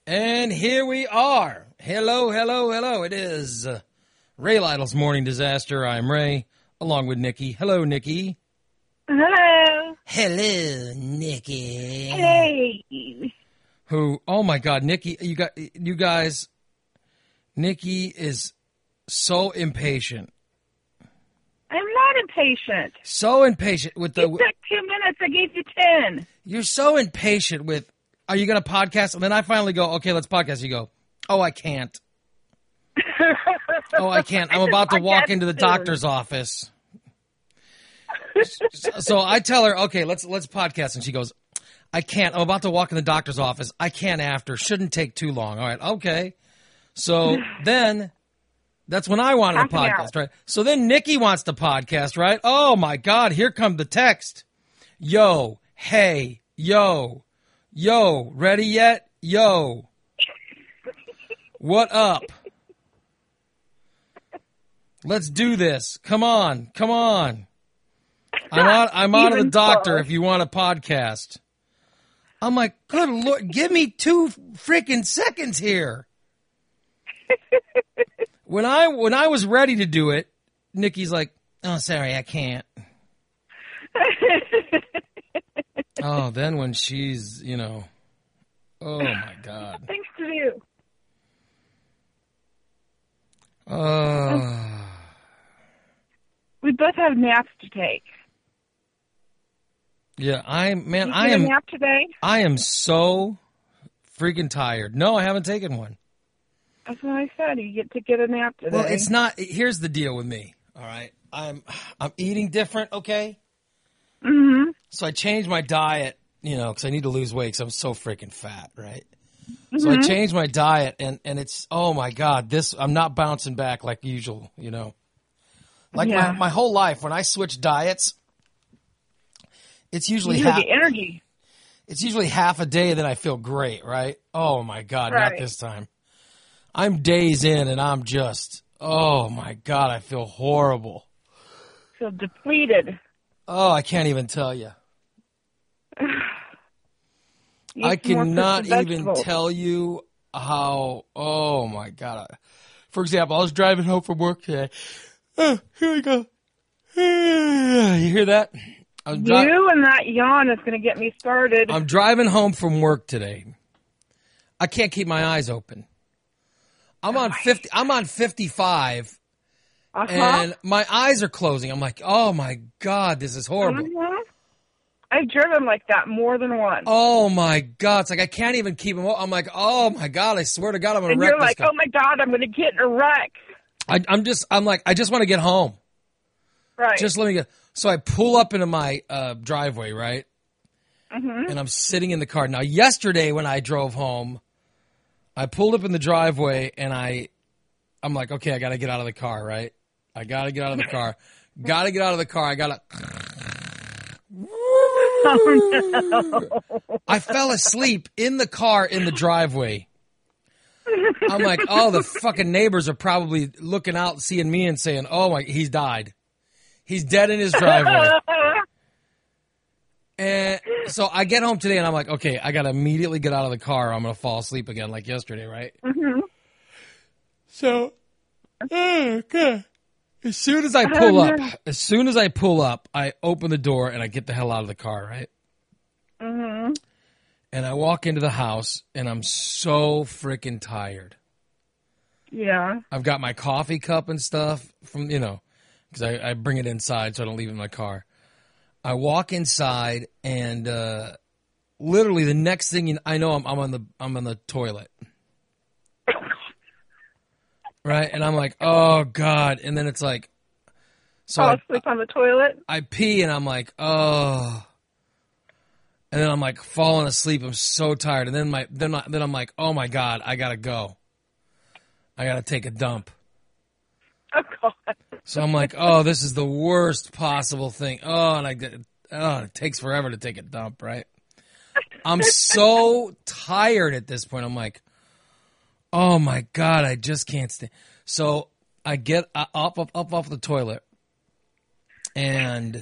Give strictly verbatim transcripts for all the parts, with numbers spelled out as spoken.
And here we are. Hello, hello, hello. It is uh, Ray Lytle's Morning Disaster. I'm Ray, along with Nikki. Hello, Nikki. Hello. Hello, Nikki. Hey. Who? Oh my God, Nikki! You got you guys. Nikki is so impatient. I'm not impatient. So impatient with the. You took two minutes. I gave you ten. You're so impatient with. Are you going to podcast? And then I finally go, okay, let's podcast. You go, oh, I can't. Oh, I can't. I'm about to walk into the doctor's office. So I tell her, okay, let's let's podcast. And she goes, I can't. I'm about to walk in the doctor's office. I can't after. Shouldn't take too long. All right, okay. So then that's when I wanted to podcast, right? So then Nikki wants to podcast, right? Oh, my God. Here comes the text. Yo, hey, yo. Yo, ready yet? Yo. What up? Let's do this. Come on. Come on. I'm on I'm on to the doctor if you want a podcast. I'm like, good Lord, give me two freaking seconds here. When I when I was ready to do it, Nikki's like, oh, sorry, I can't. Oh, then when she's, you know, oh, my God. Thanks to you. Uh, we both have naps to take. Yeah, I man, you I am. A nap today? I am so freaking tired. No, I haven't taken one. That's what I said. You get to get a nap today. Well, it's not. Here's the deal with me. All right, I'm I'm eating different. Okay. Mm-hmm. So I changed my diet, you know, because I need to lose weight because I'm so freaking fat, right? Mm-hmm. So I changed my diet, and, and it's, oh, my God, this I'm not bouncing back like usual, you know. Like yeah. my, my whole life, when I switch diets, it's usually, you half, get energy. It's usually half a day that I feel great, right? Oh, my God, right. Not this time. I'm days in, and I'm just, oh, my God, I feel horrible. Feel depleted. Oh, I can't even tell you. I cannot even tell you how, oh, my God. For example, I was driving home from work today. Oh, here we go. You hear that? I'm dri- you and that yawn is going to get me started. I'm driving home from work today. I can't keep my eyes open. I'm on fifty. I'm on fifty-five. Uh-huh. And my eyes are closing. I'm like, oh, my God, this is horrible. Mm-hmm. I've driven like that more than once. Oh, my God. It's like I can't even keep them. I'm like, oh, my God, I swear to God, I'm going to wreck you're this like, guy. oh, my God, I'm going to get in a wreck. I, I'm just, I'm like, I just want to get home. Right. Just let me get. So I pull up into my uh, driveway, right? Mm-hmm. And I'm sitting in the car. Now, yesterday when I drove home, I pulled up in the driveway and I, I'm like, okay, I got to get out of the car, right? I got to get out of the car. got to get out of the car. I got to. Oh, no. I fell asleep in the car in the driveway. I'm like, oh, the fucking neighbors are probably looking out, seeing me and saying, oh, my, he's died. He's dead in his driveway. And so I get home today and I'm like, okay, I got to immediately get out of the car or I'm going to fall asleep again like yesterday, right? Mm-hmm. So, oh, God. As soon as I pull up, as soon as I pull up, I open the door and I get the hell out of the car, right? Mm-hmm. And I walk into the house and I'm so freaking tired. Yeah. I've got my coffee cup and stuff from, you know, because I, I bring it inside so I don't leave it in my car. I walk inside and uh, literally the next thing you know, I know, I'm, I'm on the I'm on the toilet. Right, and I'm like, oh, God. And then it's like, so Fall I, asleep on the toilet? I pee, and I'm like, oh. And then I'm like falling asleep. I'm so tired. And then my then, I, then I'm like, oh, my God, I got to go. I got to take a dump. Oh, God. So I'm like, oh, this is the worst possible thing. Oh, and I oh, it takes forever to take a dump, right? I'm so tired at this point. I'm like, oh, my God, I just can't stand. So I get up, up, up off the toilet, and,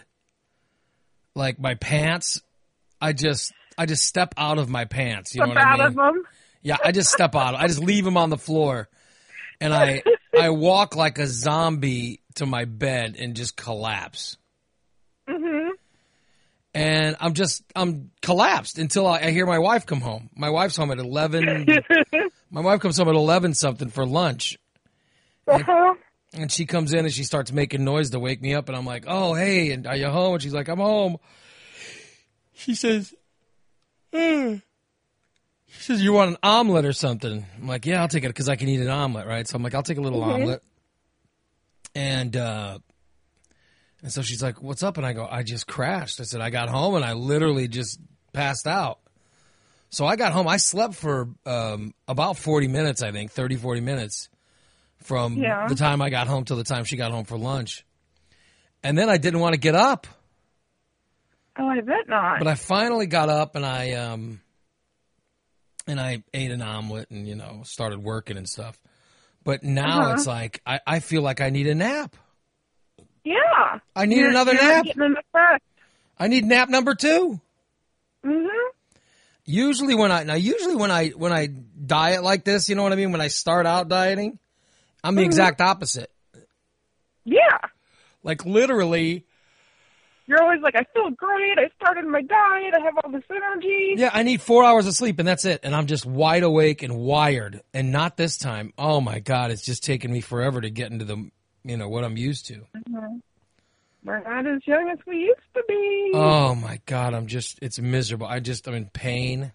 like, my pants, I just I just step out of my pants. You know Step what I out mean? of them? Yeah, I just step out. I just leave him on the floor, and I I walk like a zombie to my bed and just collapse. Mhm. And I'm just I'm collapsed until I, I hear my wife come home. My wife's home at eleven. My wife comes home at eleven something for lunch, Uh-huh. and she comes in and she starts making noise to wake me up. And I'm like, "Oh, hey, and are you home?" And she's like, "I'm home." She says, "Hmm." She says, "You want an omelet or something?" I'm like, "Yeah, I'll take it because I can eat an omelet, right?" So I'm like, "I'll take a little Mhm. omelet." And uh, and so she's like, "What's up?" And I go, "I just crashed." I said, "I got home and I literally just passed out." So I got home. I slept for um, about forty minutes, I think, thirty, forty minutes from Yeah. the time I got home till the time she got home for lunch. And then I didn't want to get up. Oh, I bet not. But I finally got up and I um and I ate an omelet and, you know, started working and stuff. But now Uh-huh. it's like I, I feel like I need a nap. Yeah. I need You're- another you're not nap. getting enough rest. I need nap number two. Mhm. Usually when I now usually when I when I diet like this, you know what I mean? When I start out dieting, I'm the Mhm. exact opposite. Yeah. Like literally, You're always like, I feel great. I started my diet. I have all this energy. yeah, I need four hours of sleep and that's it. And I'm just wide awake and wired. And not this time. Oh my God, it's just taken me forever to get into the, you know, what I'm used to. Mhm. We're not as young as we used to be. Oh my God, I'm just, it's miserable. I just, I'm in pain.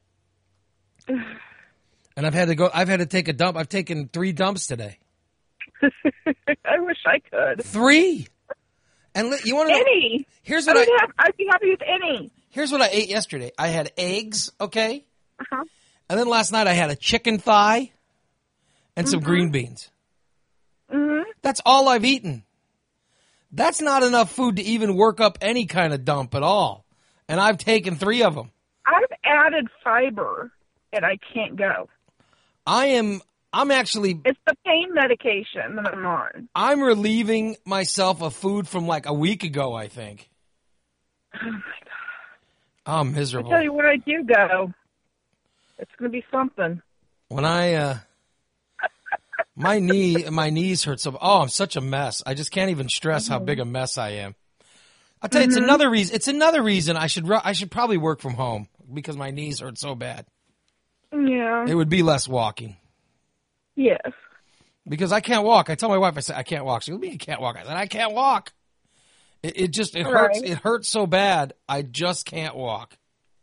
And I've had to go, I've had to take a dump. I've taken three dumps today. I wish I could. Three. And li- you want to know, Any. here's I what would I, have, I'd be happy with any. here's what I ate yesterday. I had eggs, okay? Uh-huh. And then last night I had a chicken thigh and some Mhm. green beans. Mhm. That's all I've eaten. That's not enough food to even work up any kind of dump at all. And I've taken three of them. I've added fiber, and I can't go. I am, I'm actually, It's the pain medication that I'm on. I'm relieving myself of food from like a week ago, I think. Oh my God. I'm I miserable. tell you, when I do go, it's going to be something. When I, uh, my knee, my knees hurt so, oh, I'm such a mess. I just can't even stress how big a mess I am. I'll tell you, it's Mhm. another reason, it's another reason I should, ru- I should probably work from home because my knees hurt so bad. Yeah. It would be less walking. Yes. Because I can't walk. I tell my wife, I said, I can't walk. She goes, "Me, you can't walk." I said, I can't walk. It, it just, it hurts. Right. It hurts so bad. I just can't walk.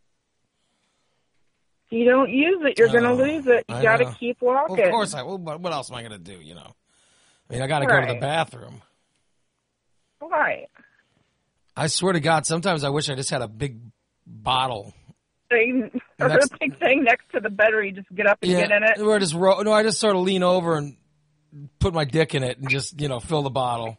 If you don't use it, you're going to Oh, lose it. You I got know. to keep Well, walking. of course I, well, what what else am I going to do, you know? I mean, I got to go to the Right. bathroom. Right. I swear to God, sometimes I wish I just had a big bottle. Thing, or Next- a big thing next to the bed where you just get up and get in it. Or I just ro- no, I just sort of lean over and put my dick in it and just, you know, fill the bottle.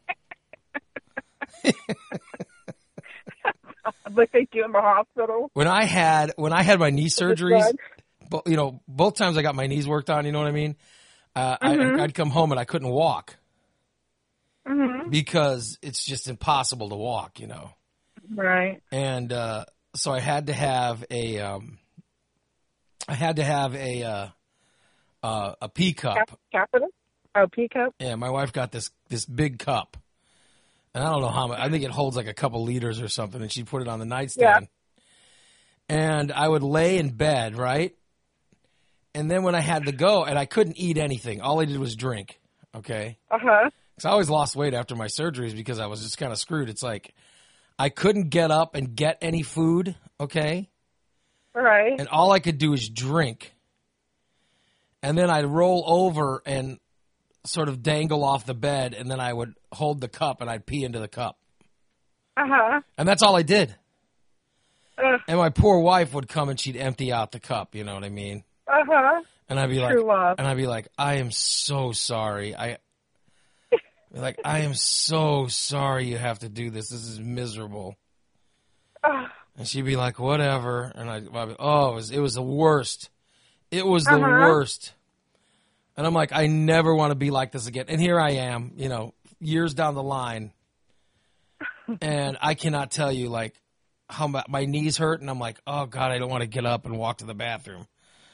Like they do in the hospital. When I had when I had my knee surgeries, drugs. bo- you know, both times I got my knees worked on, you know what I mean? Uh, Mhm. I, I'd come home and I couldn't walk Hmm. because it's just impossible to walk, you know. Right. And uh, so I had to have a, um, I had to have a uh, uh, a pea cup. Cap- capital? Oh, P cup? Yeah, my wife got this this big cup, and I don't know how much. I think it holds like a couple liters or something, and she put it on the nightstand. And I would lay in bed, right? And then when I had to go, and I couldn't eat anything. All I did was drink. Okay. Uh-huh. Because I always lost weight after my surgeries because I was just kind of screwed. It's like I couldn't get up and get any food, okay? Right. And all I could do is drink. And then I'd roll over and sort of dangle off the bed, and then I would hold the cup and I'd pee into the cup. Uh-huh. And that's all I did. Uh, And my poor wife would come and she'd empty out the cup, you know what I mean? uh-huh. And I'd be like, True love. and I'd be like, I am so sorry. I be like, I am so sorry you have to do this. This is miserable. Uh, And she'd be like, whatever. And I'd, I'd be, oh, it was, it was the worst. It was the Uh-huh. worst. And I'm like, I never want to be like this again. And here I am, you know, years down the line. And I cannot tell you, like, how my, my knees hurt. And I'm like, oh, God, I don't want to get up and walk to the bathroom.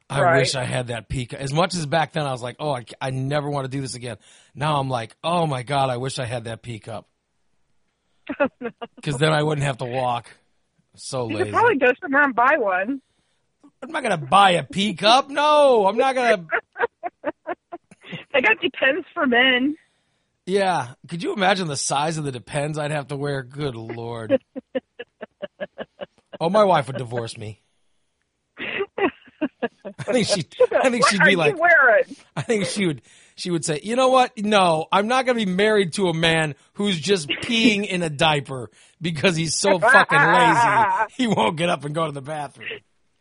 I Right. wish I had that peak. As much as back then I was like, oh, I, I never want to do this again. Now I'm like, oh my God, I wish I had that peak up. Because then I wouldn't have to walk. So You lazy. could probably go somewhere and buy one. I'm not going to buy a peak up. No, I'm not going to. They got Depends for men. Yeah. Could you imagine the size of the Depends I'd have to wear? Good Lord. Oh, my wife would divorce me. I think she. I think she'd What be are like. you wearing? I think she would. She would say, "You know what? No, I'm not going to be married to a man who's just peeing in a diaper because he's so fucking lazy. He won't get up and go to the bathroom."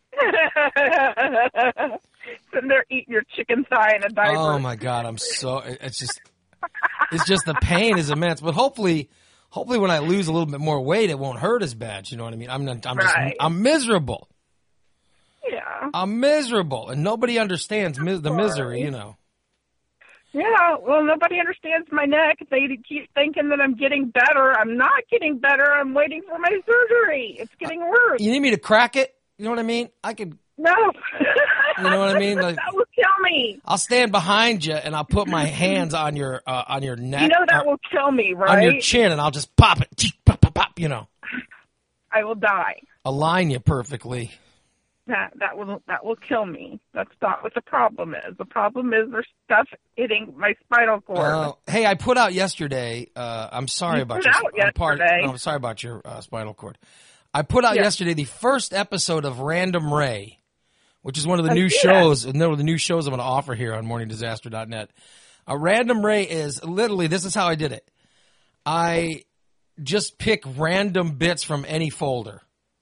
Sitting there eating your chicken thigh in a diaper. Oh my God, I'm so. It's just. It's just the pain is immense. But hopefully, hopefully, when I lose a little bit more weight, it won't hurt as bad. You know what I mean? I'm. Not, I'm just. Right. I'm miserable. Yeah. I'm miserable, and nobody understands mis- the misery. You know. Yeah, well, nobody understands my neck. They keep thinking that I'm getting better. I'm not getting better. I'm waiting for my surgery. It's getting worse. You need me to crack it? You know what I mean? I could. No. You know what I mean? Like, that will kill me. I'll stand behind you and I'll put my hands on your uh, on your neck. You know that or, will kill me, right? on your chin, and I'll just pop it, pop, pop, pop. You know, I will die. align you perfectly. That that will that will kill me. That's not what the problem is. The problem is there's stuff hitting my spinal cord. Uh, hey, I put out yesterday. Uh, I'm sorry You about put your. out I'm part- yesterday. no, I'm sorry about your uh, spinal cord. I put out Yeah. yesterday the first episode of Random Ray, which is one of the I new see shows. One of the new shows I'm going to offer here on morning disaster dot net. A Random Ray is literally, this is how I did it. I just pick random bits from any folder.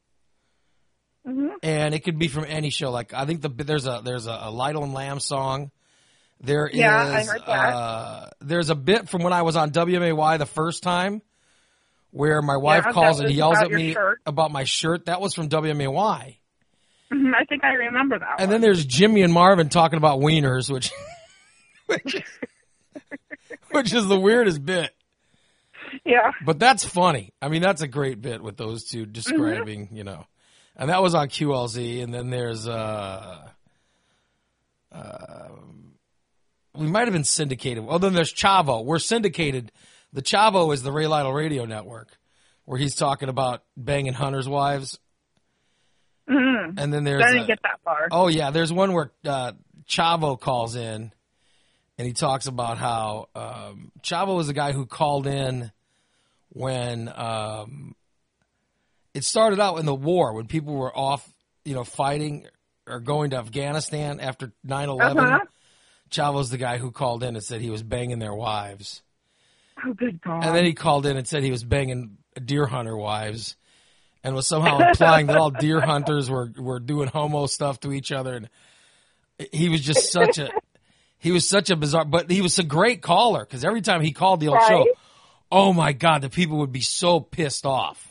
Mm-hmm. And it could be from any show. Like I think the there's a there's a, a Lytle and Lamb song. There Yeah, I is heard that. uh, there's a bit from when I was on W M A Y the first time, where my wife Yeah, calls that and was yells about at your me shirt. about my shirt. That was from W M A Y. Mhm, I think I remember that And one. then there's Jimmy and Marvin talking about wieners, which which, which is the weirdest bit. Yeah. But that's funny. I mean, that's a great bit with those two describing, you know. And that was on Q L Z. And then there's, uh, uh, we might have been syndicated. Well, then there's Chavo. We're syndicated. The Chavo is the Ray Lytle Radio Network, where he's talking about banging hunters' wives. Mm-hmm. And then there's, I didn't uh, get that far. oh yeah, there's one where uh, Chavo calls in, and he talks about how um, Chavo was the guy who called in when um, it started out in the war, when people were off, you know, fighting or going to Afghanistan after nine eleven. Uh-huh. Chavo's the guy who called in and said he was banging their wives. Oh, good God. And then he called in and said he was banging deer hunter wives, and was somehow implying that all deer hunters were, were doing homo stuff to each other. And he was just such a, he was such a bizarre, but he was a great caller, because every time he called the old Right. show, oh my God, the people would be so pissed off.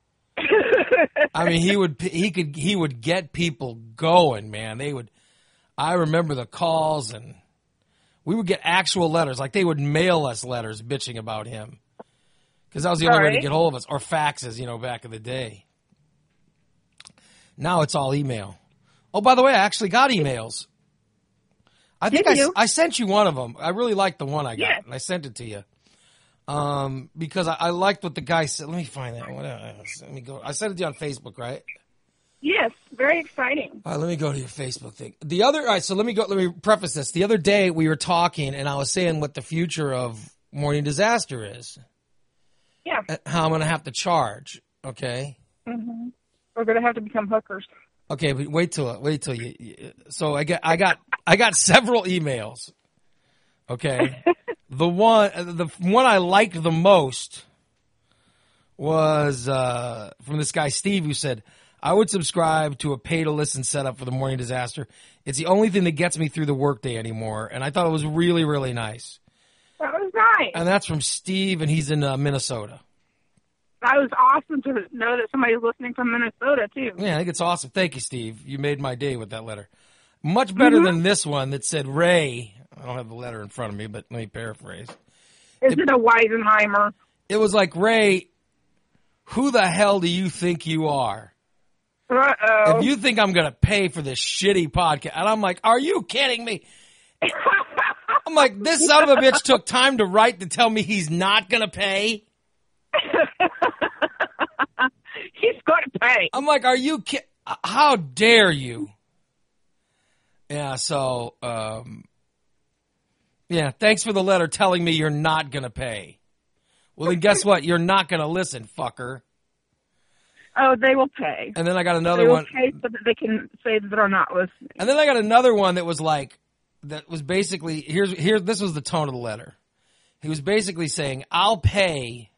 I mean, he would, he could, he would get people going, man. They would, I remember the calls, and we would get actual letters. Like they would mail us letters bitching about him, because that was the only way to Right. get hold of us, or faxes, you know, back in the day. Now it's all email. Oh, by the way, I actually got emails. I think I, Did you? I sent you one of them. I really liked the one I got, Yes. and I sent it to you. Um, because I, I liked what the guy said. Let me find that. What else? Let me go. I sent it to you on Facebook, right? Yes, very exciting. All right, let me go to your Facebook thing. The other, all right, so let me go. Let me preface this. The other day we were talking, and I was saying what the future of Morning Disaster is. Yeah. and How I'm going to have to charge. Okay. Mm-hmm. We're going to have to become hookers. Okay, but wait till wait till you. you- So I get I got I got several emails. Okay, the one the one I liked the most was uh, from this guy Steve, who said, "I would subscribe to a pay to listen setup for the Morning Disaster. It's the only thing that gets me through the workday anymore." And I thought it was really really nice. That was nice. And that's from Steve, and he's in uh, Minnesota. That was awesome to know that somebody's listening from Minnesota, too. Yeah, I think it's awesome. Thank you, Steve. You made my day with that letter. Much better than this one that said, Ray. I don't have the letter in front of me, but let me paraphrase. Is it a Weisenheimer? It was like, Ray, who the hell do you think you are? Uh-oh. If you think I'm going to pay for this shitty podcast, and I'm like, are you kidding me? I'm like, this son of a bitch took time to write to tell me he's not going to pay. He's going to pay. I'm like, are you kidding? How dare you? Yeah, so, um, yeah, thanks for the letter telling me you're not going to pay. Well, then guess what? You're not going to listen, fucker. Oh, they will pay. And then I got another they will one. pay so that they can say that they're not listening. And then I got another one that was like, that was basically, here's, here, this was the tone of the letter. He was basically saying, I'll pay,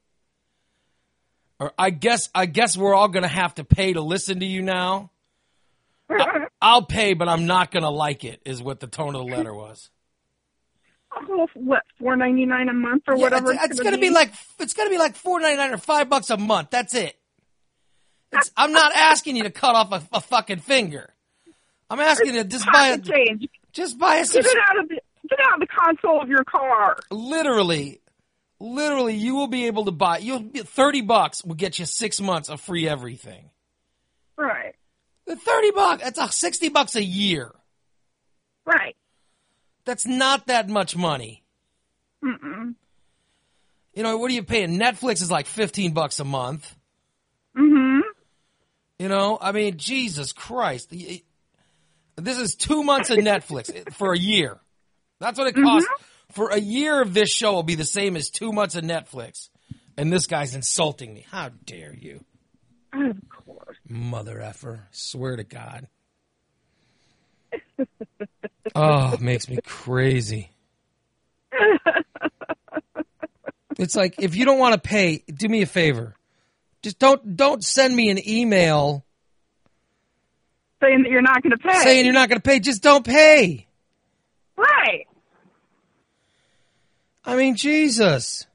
or I guess, I guess we're all going to have to pay to listen to you now. I, I'll pay, but I'm not going to like it, is what the tone of the letter was. Oh, what, four ninety-nine a month or Yeah, whatever? It's, it's going to be like, it's going to be like four ninety-nine or five bucks a month. That's it. It's, I'm not asking you to cut off a, a fucking finger. I'm asking you to just buy a, change. just buy a, Get it out of the, get out of the console of your car. Literally, literally, you will be able to buy, you'll thirty bucks will get you six months of free everything. Right. The thirty bucks, that's a sixty bucks a year. Right. That's not that much money. Mm-mm. You know, what are you paying? Netflix is like fifteen bucks a month. Mm-hmm. You know, I mean, Jesus Christ. This is two months of Netflix for a year. That's what it costs. Mm-hmm. For a year of this show will be the same as two months of Netflix. And this guy's insulting me. How dare you? Of course. Mother effer. Swear to God. Oh, it makes me crazy. It's like, if you don't want to pay, do me a favor. Just don't don't send me an email saying that you're not going to pay. Saying you're not going to pay. Just don't pay. Right. I mean, Jesus.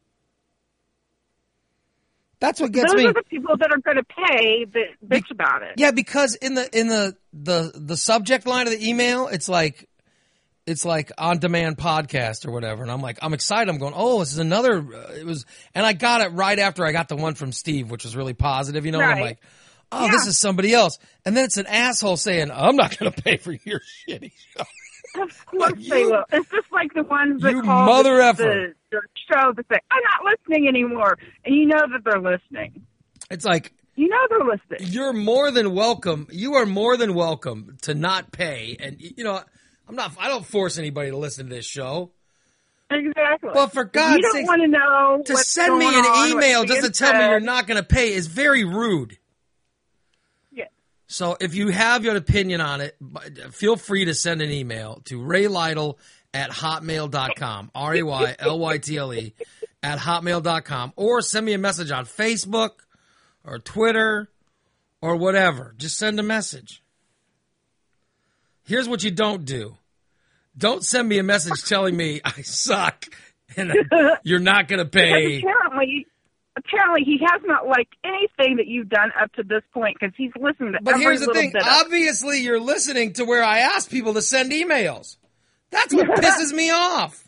That's what gets Those me. Those are the people that are going to pay that bitch Be- about it. Yeah, because in the in the, the the subject line of the email, it's like it's like on demand podcast or whatever, and I'm like, I'm excited. I'm going, oh, this is another. Uh, it was, and I got it right after I got the one from Steve, which was really positive. You know, right. and I'm like, oh, yeah. this is somebody else, and then it's an asshole saying, I'm not going to pay for your shitty show. Of course you, they will. It's just like the ones that you call mother the, effer. The, the show that say, I'm not listening anymore. And you know that they're listening. It's like, you know they're listening. You're more than welcome. You are more than welcome to not pay. And, you know, I'm not, I don't force anybody to listen to this show. Exactly. Well, for God's sake, you don't want to know to what's send me going an on, email just to tell said. me you're not going to pay is very rude. Yeah. So if you have your opinion on it, feel free to send an email to Ray Lytle at hotmail dot com. R A Y L Y T L E at hotmail dot com. Or send me a message on Facebook or Twitter or whatever. Just send a message. Here's what you don't do. Don't send me a message telling me I suck and you're not going to pay. Because apparently, apparently he has not liked anything that you've done up to this point because he's listened to but every here's the little thing. bit of Obviously, you're listening to where I ask people to send emails. That's what pisses me off.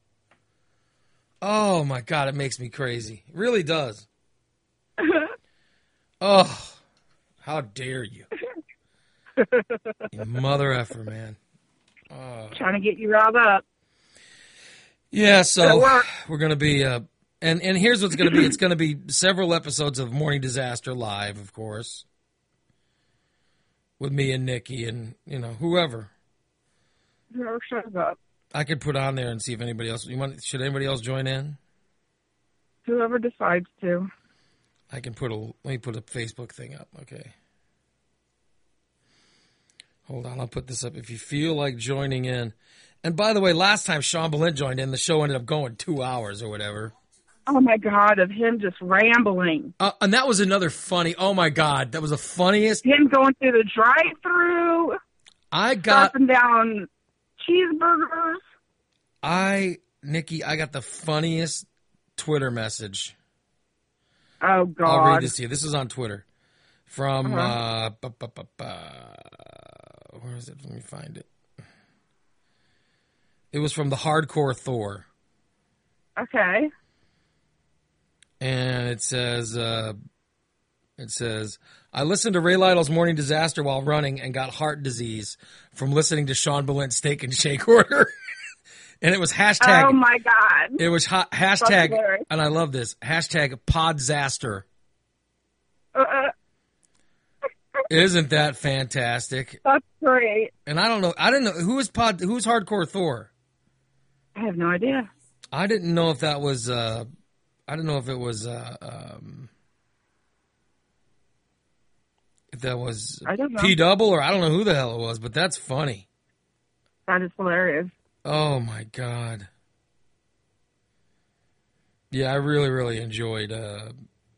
Oh, my God. It makes me crazy. It really does. Oh, how dare you. You mother effer, man. Uh, Trying to get you riled up. Yeah, so we're going to be, uh, and, and here's what's going to be. It's going to be several episodes of Morning Disaster live, of course, with me and Nikki and, you know, whoever. Whoever shows up. I could put on there and see if anybody else, you want, should anybody else join in? Whoever decides to. I can put a, let me put a Facebook thing up, okay. Hold on, I'll put this up. If you feel like joining in. And by the way, last time Sean Bolin joined in, the show ended up going two hours or whatever. Oh, my God, of him just rambling. Uh, and that was another funny, oh, my God, that was the funniest. Him going through the drive-thru. I got. Dropping down cheeseburgers. I, Nikki, I got the funniest Twitter message. Oh, God. I'll read this to you. This is on Twitter. From, uh-huh. uh, bu- bu- bu- bu- where is it? Let me find it. It was from the Hardcore Thor. Okay. And it says, uh, It says, I listened to Ray Lytle's Morning Disaster while running and got heart disease from listening to Sean Balint's Steak and Shake order. And it was hashtag. Oh, my God. It was ha- hashtag, and I love this, hashtag podzaster. Uh, Isn't that fantastic? That's great. And I don't know, I didn't know, who was pod, who was Hardcore Thor? I have no idea. I didn't know if that was, uh, I don't know if it was, uh, um, if that was I don't know. P-Double or I don't know who the hell it was, but that's funny. That is hilarious. Oh, my God. Yeah, I really, really enjoyed, uh,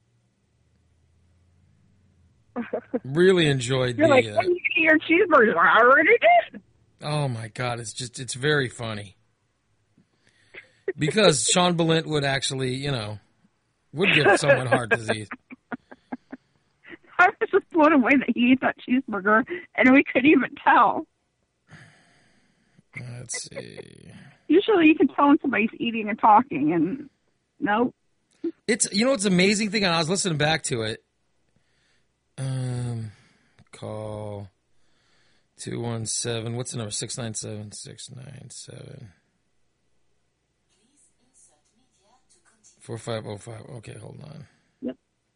really enjoyed You're the, like, uh, when you eat your cheeseburger, I already did. oh, my God, it's just, it's very funny. Because Sean Balint would actually, you know, would give someone heart disease. I was just blown away that he ate that cheeseburger, and we couldn't even tell. Let's see. Usually you can tell when somebody's eating and talking, and no. It's, you know what's the amazing thing? And I was listening back to it. Um, call two one seven. What's the number? six nine seven, six nine seven. four five oh five. Okay, hold on. Yep.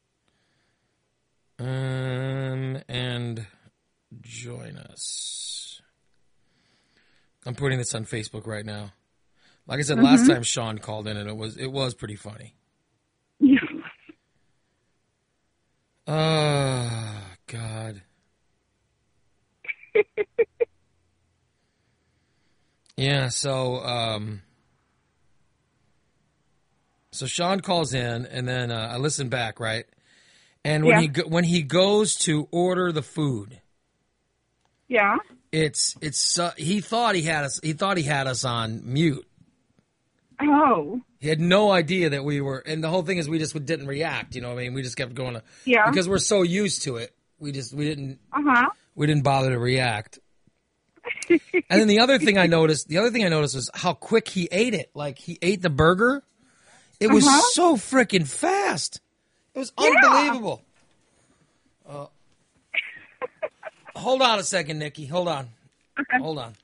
Um, and join us. I'm putting this on Facebook right now. Like I said, Mm-hmm. last time Sean called in, and it was it was pretty funny. Yeah. Oh, God. Yeah, so um, so Sean calls in, and then uh, I listen back, right? And when Yeah. he go, when he goes to order the food, Yeah. it's it's uh, he thought he had us he thought he had us on mute. Oh. He had no idea that we were, and the whole thing is we just didn't react. You know what I mean? We just kept going to, Yeah. because we're so used to it. We just we didn't Uh-huh. we didn't bother to react. And then the other thing I noticed, the other thing I noticed was how quick he ate it. Like he ate the burger. It was Uh-huh. so freaking fast. It was Yeah. unbelievable. Uh, hold on a second, Nikki. Hold on. Okay. Hold on.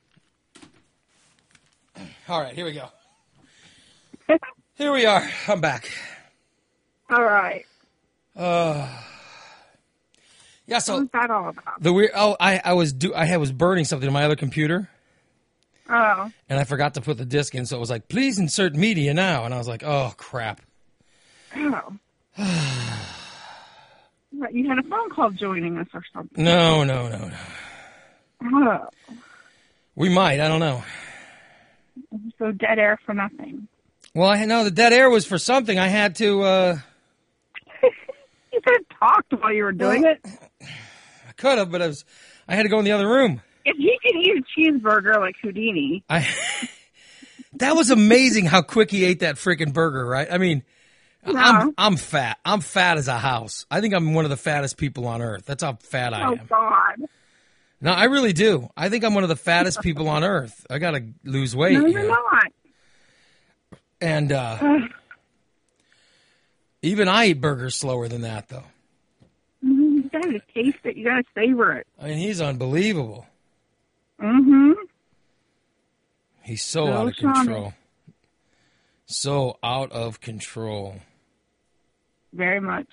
All right, here we go. Here we are. I'm back. All right. Uh, yeah. So What's that all about? the weird. Oh, I I was do I had was burning something on my other computer. Oh. And I forgot to put the disc in, so it was like, please insert media now. And I was like, oh, crap. Oh. What, you had a phone call joining us or something. No, no, no, no. Oh. We might. I don't know. So dead air for nothing. Well, I know the dead air was for something. I had to, uh, You could have talked while you were doing Well- it. I could have, but I was, I had to go in the other room. If he can eat a cheeseburger like Houdini. I, that was amazing how quick he ate that freaking burger, right? I mean, Yeah. I'm, I'm fat. I'm fat as a house. I think I'm one of the fattest people on earth. That's how fat I Oh, am. God. No, I really do. I think I'm one of the fattest people on earth. I got to lose weight. No, you you're know? not. And uh, Ugh. even I eat burgers slower than that, though. You gotta taste it. You gotta savor it. I mean, he's unbelievable. Mm-hmm. He's so So out of charming. control. So out of control. Very much.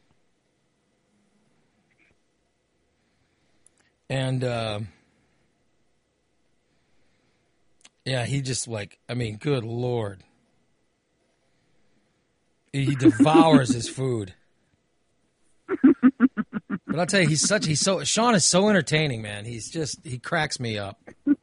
And, uh, yeah, he just like, I mean, good Lord. He devours his food. But I'll tell you, he's such, he's so, Sean is so entertaining, man. He's just, he cracks me up.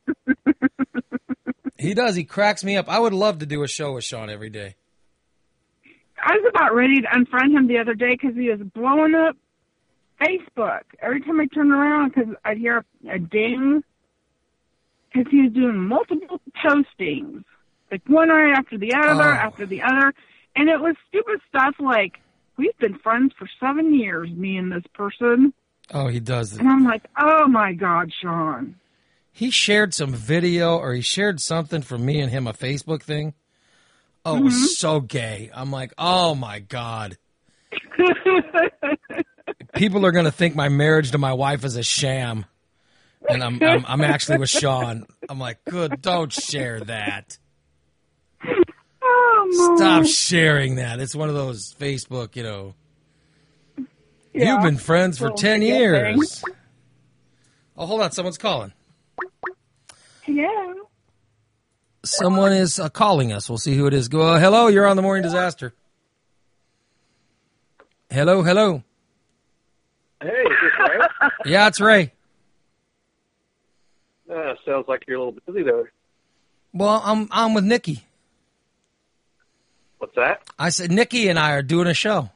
He does. He cracks me up. I would love to do a show with Sean every day. I was about ready to unfriend him the other day because he was blowing up Facebook. Every time I turned around, because I'd hear a ding, because he was doing multiple postings, like one right after the other, Oh. after the other, and it was stupid stuff like, we've been friends for seven years, me and this person. Oh, he does. And I'm like, oh, my God, Sean. He shared some video or he shared something from me and him, a Facebook thing. Oh, it was so gay. I'm like, oh, my God. people are going to think my marriage to my wife is a sham. And I'm, I'm I'm actually with Sean. I'm like, good, don't share that. Oh, Stop sharing that. It's one of those Facebook, you know. Yeah. You've been friends for Well, ten yeah, years. Oh, hold on. Someone's calling. Yeah. Someone is uh, calling us. We'll see who it is. Go. Uh, hello, you're on the Morning Disaster. Hello, hello. Hey, is this Ray? Yeah, it's Ray. Uh, sounds like you're a little busy there. Well, I'm I'm with Nikki. What's that? I said Nikki and I are doing a show.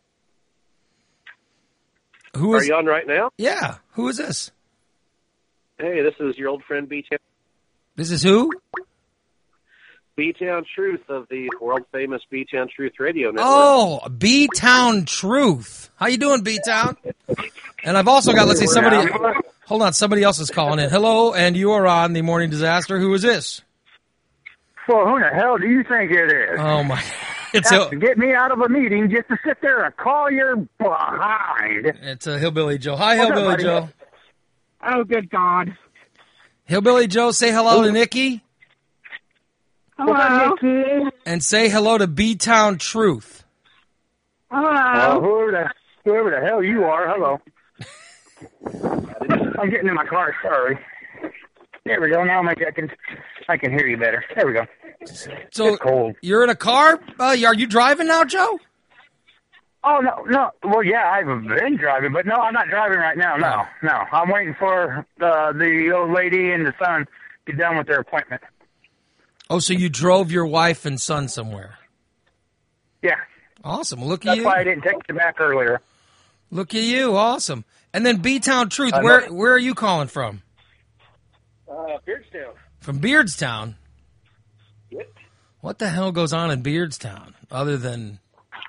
Who Are is? you on right now? Yeah. Who is this? Hey, this is your old friend B-Town, This is who? B-Town Truth of the world-famous B-Town Truth Radio Network. Oh, B-Town Truth. How you doing, B-Town? And I've also got, let's see, somebody, hold on, somebody else is calling in. Hello, and you are on the Morning Disaster. Who is this? Well, who the hell do you think it is? Oh, my. It's Have a, to get me out of a meeting just to sit there and call your behind. it's a Hillbilly Joe. Hi, What's up, Hillbilly buddy? Joe. Oh, good God. Hillbilly Joe, say hello to Nikki, What's Hello. up, Nikki? and say hello to B-Town Truth. Oh, Hello. whoever the, whoever the hell you are, hello. I'm getting in my car, sorry. There we go. Now I can, I can hear you better. There we go. So It's cold. you're in a car? Uh, are you driving now, Joe? Oh, no, no. Well, yeah, I've been driving, but no, I'm not driving right now. No, no. I'm waiting for uh, the old lady and the son to get done with their appointment. Oh, so you drove your wife and son somewhere. Yeah. Awesome. Look at That's you. why I didn't text you back earlier. Look at you. Awesome. And then B-Town Truth, I where know. where are you calling from? Uh, Beardstown. From Beardstown. Yep. What the hell goes on in Beardstown other than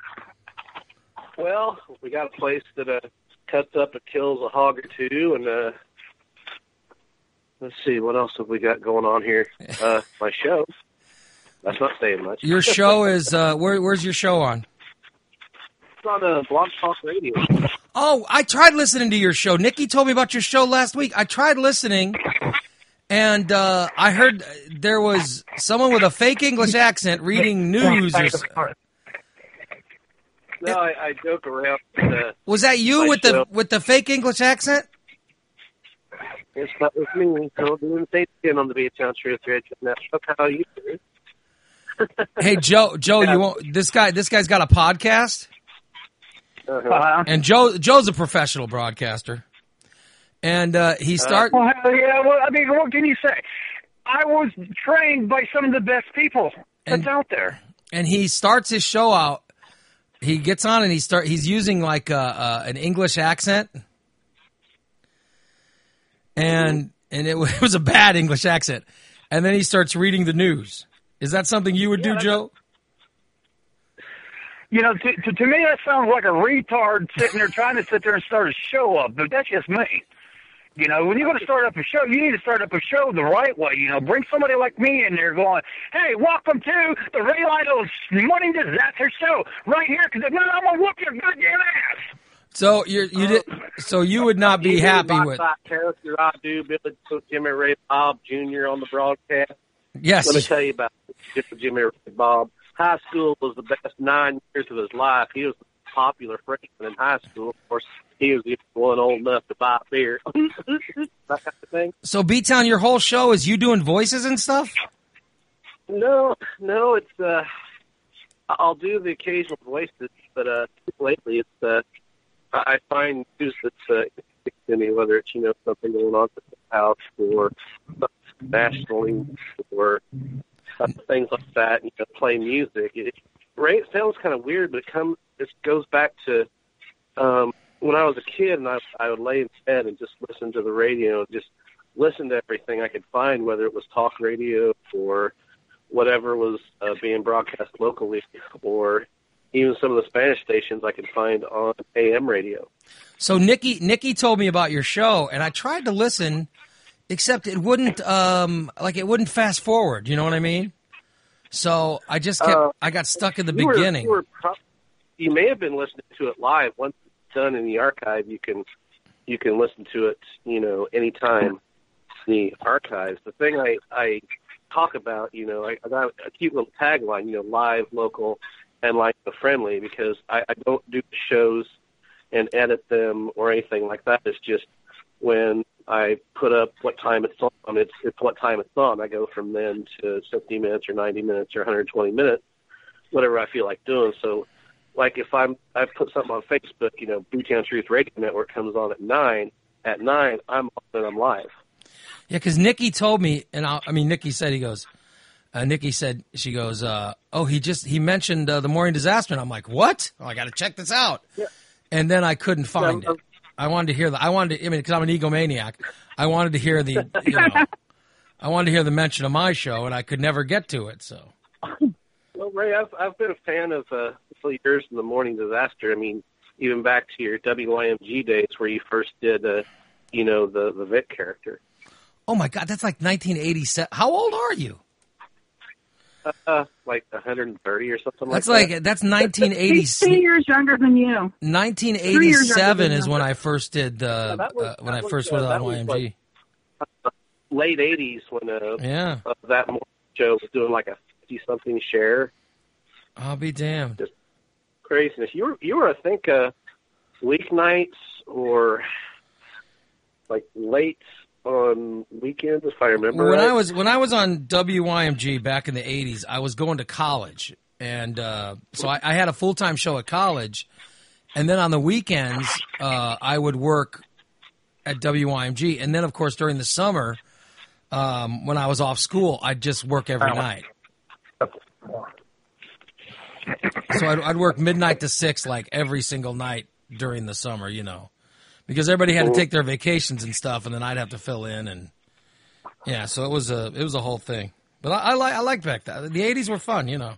Well, we got a place that uh, cuts up and kills a hog or two, and uh, let's see, what else have we got going on here? Uh, my show. That's not saying much. your show is uh where where's your show on? It's on uh, Blog Talk Radio. Oh, I tried listening to your show. Nikki told me about your show last week. I tried listening and uh I heard there was someone with a fake English accent reading news or s- No, I, I joke around. With, uh, was that you My with the show. with the fake English accent? it's not with me. So doing the same thing on the B-Town Truth Radio Network. How you doing? Hey Joe, Joe, you won't this guy this guy's got a podcast? Uh-huh. Uh-huh. And Joe Joe's a professional broadcaster. And uh he start Well, hell yeah. Well, I mean, what can you say? I was trained by some of the best people that's And- out there. and he starts his show out. He gets on and he start. He's using like a, uh, an English accent, and and it, was- it was a bad English accent. And then he starts reading the news. Is that something you would do, Joe? You know, to, to, to me, that sounds like a retard sitting there trying to sit there and start a show up, but that's just me. You know, when you're going to start up a show, you need to start up a show the right way. You know, bring somebody like me in there going, hey, welcome to the Ray Lytle's Morning Disaster Show right here, because if not, I'm going to whoop your goddamn ass. So you're, you did. So you would not be You do happy rock with. that character I do, Billy Cook, Jimmy Ray Bob Junior on the broadcast. Yes. Let me tell you about Jimmy Ray Bob. High school was the best nine years of his life. He was a popular freshman in high school. Of course, he was the one old enough to buy beer. That kind of thing. So B-Town, your whole show is you doing voices and stuff. No, no, it's uh, I'll do the occasional voices, but uh, lately it's uh, I find news that's uh, interesting to me, whether it's you know something going on at the house or nationally or uh, things like that. You know, play music. It, it sounds kind of weird, but it comes it goes back to um, when I was a kid, and I I would lay in bed and just listen to the radio, and just listen to everything I could find, whether it was talk radio or whatever was uh, being broadcast locally, or even some of the Spanish stations I could find on A M radio. So Nikki, Nikki told me about your show, and I tried to listen, except it wouldn't, um, like it wouldn't fast forward. You know what I mean? So I just kept, Uh, I got stuck in the You were- beginning. you, were pro- you may have been listening to it live. Once done in the archive, you can you can listen to it, you know, anytime in the archives. The thing I, I talk about, you know, I, I got a cute little tagline, you know, live, local, and like friendly, because I, I don't do shows and edit them or anything like that. It's just when I put up what time it's on, it's, it's what time it's on. I go from then to sixty minutes or ninety minutes or one hundred twenty minutes, whatever I feel like doing. So, like if I'm, I put something on Facebook, you know, Boomtown Truth Radio Network comes on at nine. At nine, I'm on and I'm live. Yeah, because Nikki told me, and I, I mean, Nikki said, he goes, uh, Nikki said, she goes, uh, oh, he just, he mentioned uh, the Morning Disaster. And I'm like, what? Oh, I got to check this out. Yeah. And then I couldn't find no, it. I wanted to hear the, I wanted to, I mean, because I'm an egomaniac. I wanted to hear the, you know, I wanted to hear the mention of my show, and I could never get to it, so. Well, Ray, I've I've been a fan of uh, for years in the Morning Disaster. I mean, even back to your W Y M G days where you first did, uh, you know, the the Vic character. Oh my God, that's like nineteen eighty-seven. How old are you? Uh, like one hundred thirty or something that's like, like that. That's nineteen eighty. He's two years younger than you. nineteen eighty-seven is you. when I first did uh, yeah, was, uh, when I was, first uh, went on was Y M G. Like, uh, late eighties when uh, yeah. uh, that morning show was doing like a fifty-something share. I'll be damned. Just craziness. You were, you were, I think, uh, weeknights or like late on weekends, if I remember. When right. I was when I was on W Y M G back in the eighties, I was going to college, and uh, so I, I had a full time show at college, and then on the weekends uh, I would work at W Y M G, and then of course during the summer, um, when I was off school, I'd just work every night. So I'd, I'd work midnight to six like every single night during the summer, you know, because everybody had to take their vacations and stuff, and then I'd have to fill in, and yeah, so it was a it was a whole thing. But I, I like I like back then. The eighties were fun, you know.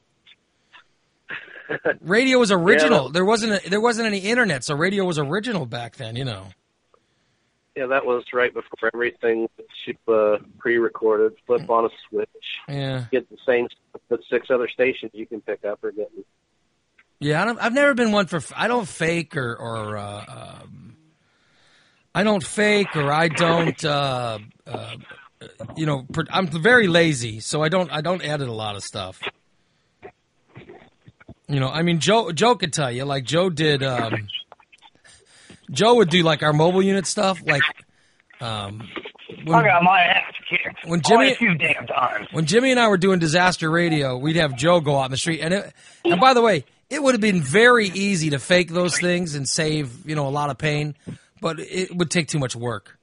Radio was original. Yeah, there wasn't a, there wasn't any internet, so radio was original back then, you know. Yeah, that was right before everything was uh, pre-recorded. Flip on a switch. Yeah. Get the same stuff that six other stations you can pick up or get. Yeah, I don't, I've never been one for. I don't fake or or uh, um, I don't fake or I don't. Uh, uh, you know, I'm very lazy, so I don't. I don't edit a lot of stuff. You know, I mean, Joe. Joe could tell you, like Joe did. Um, Joe would do like our mobile unit stuff, like. Um, when, I got my ass kicked when Jimmy, a few damn times. When Jimmy and I were doing disaster radio, we'd have Joe go out in the street, and it, and by the way, it would have been very easy to fake those things and save, you know, a lot of pain, but it would take too much work.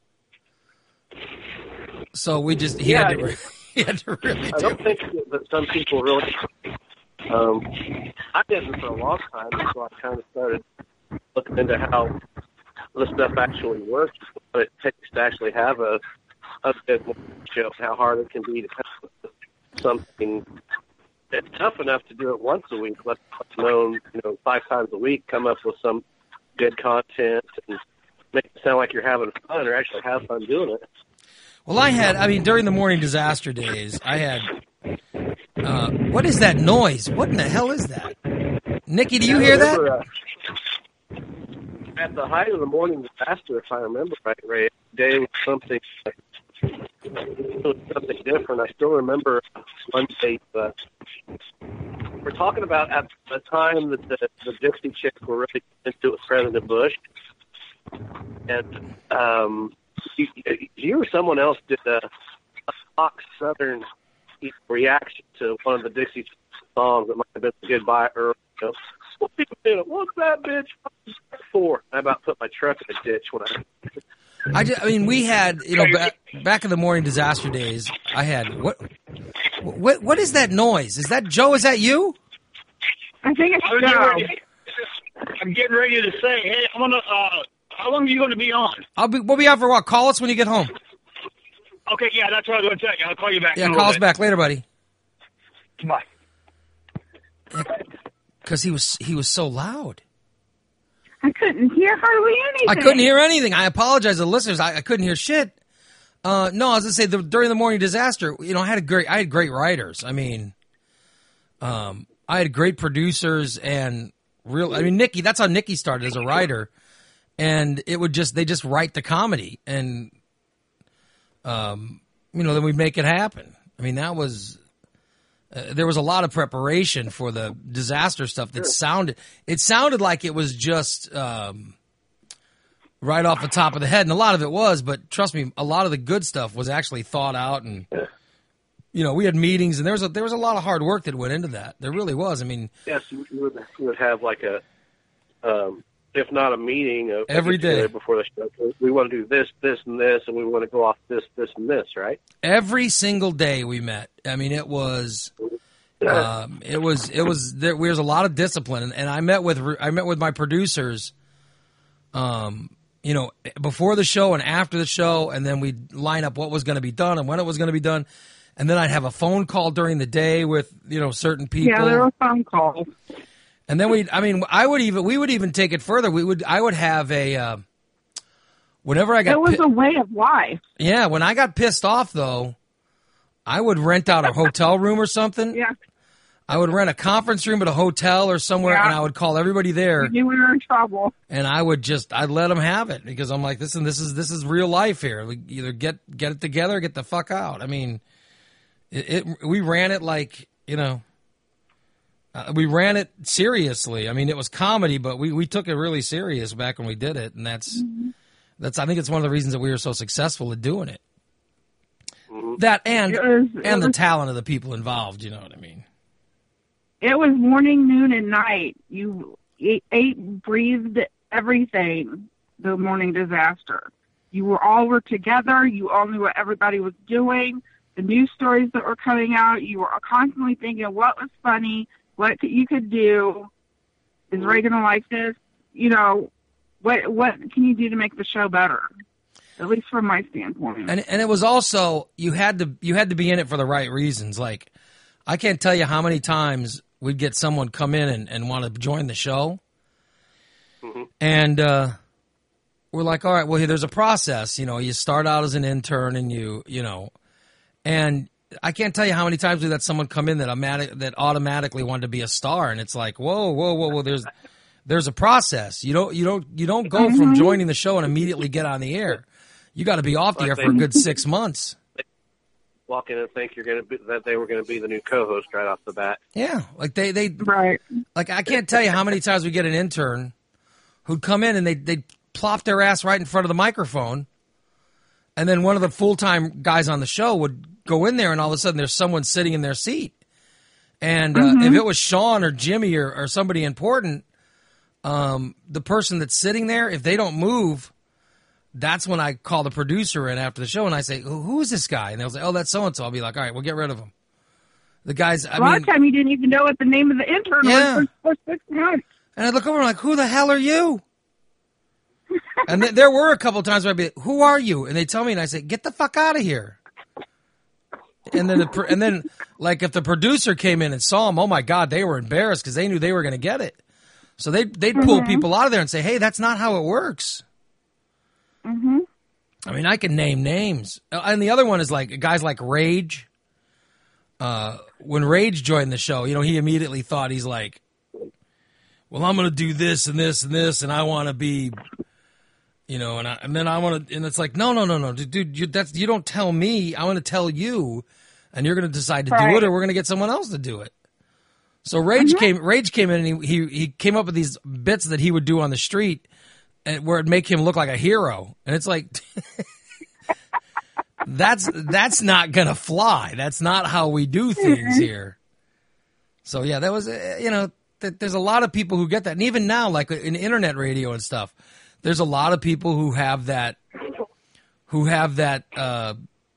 So we just he yeah, had to he had to really. I do don't it. think that some people really. Um, I didn't for a long time, so I kind of started looking into how this stuff actually works, what it takes to actually have a a good show, how hard it can be to have something that's tough enough to do it once a week, let alone, you know, five times a week, come up with some good content and make it sound like you're having fun or actually have fun doing it. Well, I had, I mean, during the morning disaster days, I had, uh, what is that noise? What in the hell is that? Nikki, do you hear that? Uh, at the height of the morning disaster, if I remember right, Ray, day was something, it was something different. I still remember one day, uh, we're talking about at the time that the, the Dixie Chicks were really into it with President Bush. And um, you, you or someone else did a, a Fox Southern reaction to one of the Dixie songs that might have been Goodbye Earl. You know, what's that bitch for? I about put my truck in a ditch when I. I, just, I mean, we had, you know, back, back in the morning disaster days, I had, what, what, what is that noise? Is that Joe? Is that you? I think it's I'm Joe. getting ready, I'm getting ready to say, hey, I'm gonna. Uh, how long are you going to be on? I'll be. We'll be out for a while. Call us when you get home. Okay, yeah, that's what I was going to tell you. I'll call you back. Yeah, call us bit. back later, buddy. Bye. Because he was he was so loud. I couldn't hear hardly anything. I couldn't hear anything. I apologize to the listeners. I, I couldn't hear shit. Uh, no, I was gonna say the, during the morning disaster, you know, I had a great, I had great writers. I mean, um, I had great producers and real. I mean, Nikki. That's how Nikki started as a writer. and it would just they just write the comedy, and um, you know, then we'd make it happen. I mean, that was uh, there was a lot of preparation for the disaster stuff. That sounded it sounded like it was just um, right off the top of the head, and a lot of it was. But trust me, a lot of the good stuff was actually thought out, and you know, we had meetings, and there was a, there was a lot of hard work that went into that. There really was. I mean, yes, you would, you would have like a. Um, if not a meeting of every day before the show, we want to do this, this, and this, and we want to go off this, this, and this, right? Every single day we met. I mean, it was, um, it was, it was. There, there was a lot of discipline, and, and I met with, I met with my producers, um, you know, before the show and after the show, and then we'd line up what was going to be done and when it was going to be done, and then I'd have a phone call during the day with, you know, certain people. Yeah, there were phone calls. And then we, I mean, I would even, we would even take it further. We would, I would have a, uh, whenever I got, it was pi- a way of life. Yeah, when I got pissed off though, I would rent out a hotel room or something. Yeah. I would rent a conference room at a hotel or somewhere, Yeah. and I would call everybody there. You knew we were in trouble. And I would just, I'd let them have it because I'm like, listen, this is this is real life here. We either get get it together, or get the fuck out. I mean, it, it we ran it like, you know. Uh, we ran it seriously. I mean, it was comedy, but we, we took it really serious back when we did it, and that's Mm-hmm. that's I think it's one of the reasons that we were so successful at doing it. Mm-hmm. That and It was- it and the was- talent of the people involved. You know what I mean? It was morning, noon, and night. You ate, ate breathed everything. The morning disaster. You were all were together. You all knew what everybody was doing. The news stories that were coming out. You were constantly thinking what was funny. What you could do? Is Ray gonna like this? You know, what what can you do to make the show better? At least from my standpoint. And and it was also you had to you had to be in it for the right reasons. Like I can't tell you how many times we'd get someone come in and, and want to join the show, mm-hmm. and uh, we're like, all right, well, there's a process. You know, you start out as an intern, and you you know, and I can't tell you how many times we had someone come in that automatic, that automatically wanted to be a star, and it's like, whoa, whoa, whoa, whoa. There's there's a process. You don't you don't you don't go from joining the show and immediately get on the air. You got to be off the air for a good six months. Walk in and think you're going to be that they were going to be the new co-host right off the bat. Yeah, like they they right. Like I can't tell you how many times we get an intern who'd come in and they they plop their ass right in front of the microphone, and then one of the full time guys on the show would go in there, and all of a sudden there's someone sitting in their seat. And uh, mm-hmm. if it was Sean or Jimmy or, or somebody important, um, the person that's sitting there, if they don't move, that's when I call the producer in after the show and I say, who is this guy? And they'll say, oh, that's so-and-so. I'll be like, all right, we'll get rid of him. The guys, I a lot mean, of time you didn't even know what the name of the intern yeah. was for, for six months. And I look over and I'm like, who the hell are you? And th- there were a couple of times where I'd be like, who are you? And they tell me and I say, get the fuck out of here. And then, the, and then, like, if the producer came in and saw him, oh my God, they were embarrassed because they knew they were going to get it. So they they'd pull mm-hmm. people out of there and say, hey, that's not how it works. Mm-hmm. I mean, I can name names. And the other one is like guys like Rage. Uh, when Rage joined the show, you know, he immediately thought he's like, well, I'm going to do this and this and this, and I want to be, you know, and I, and then I want to, and it's like, no, no, no, no, dude, you, that's you don't tell me. I want to tell you, and you're going to decide to right. do it, or we're going to get someone else to do it. So Rage mm-hmm. came, Rage came in, and he, he he came up with these bits that he would do on the street, and where it'd make him look like a hero, and it's like. That's that's not gonna fly. That's not how we do things here. So yeah, that was you know th- there's a lot of people who get that, and even now, like in internet radio and stuff, there's a lot of people who have that who have that uh,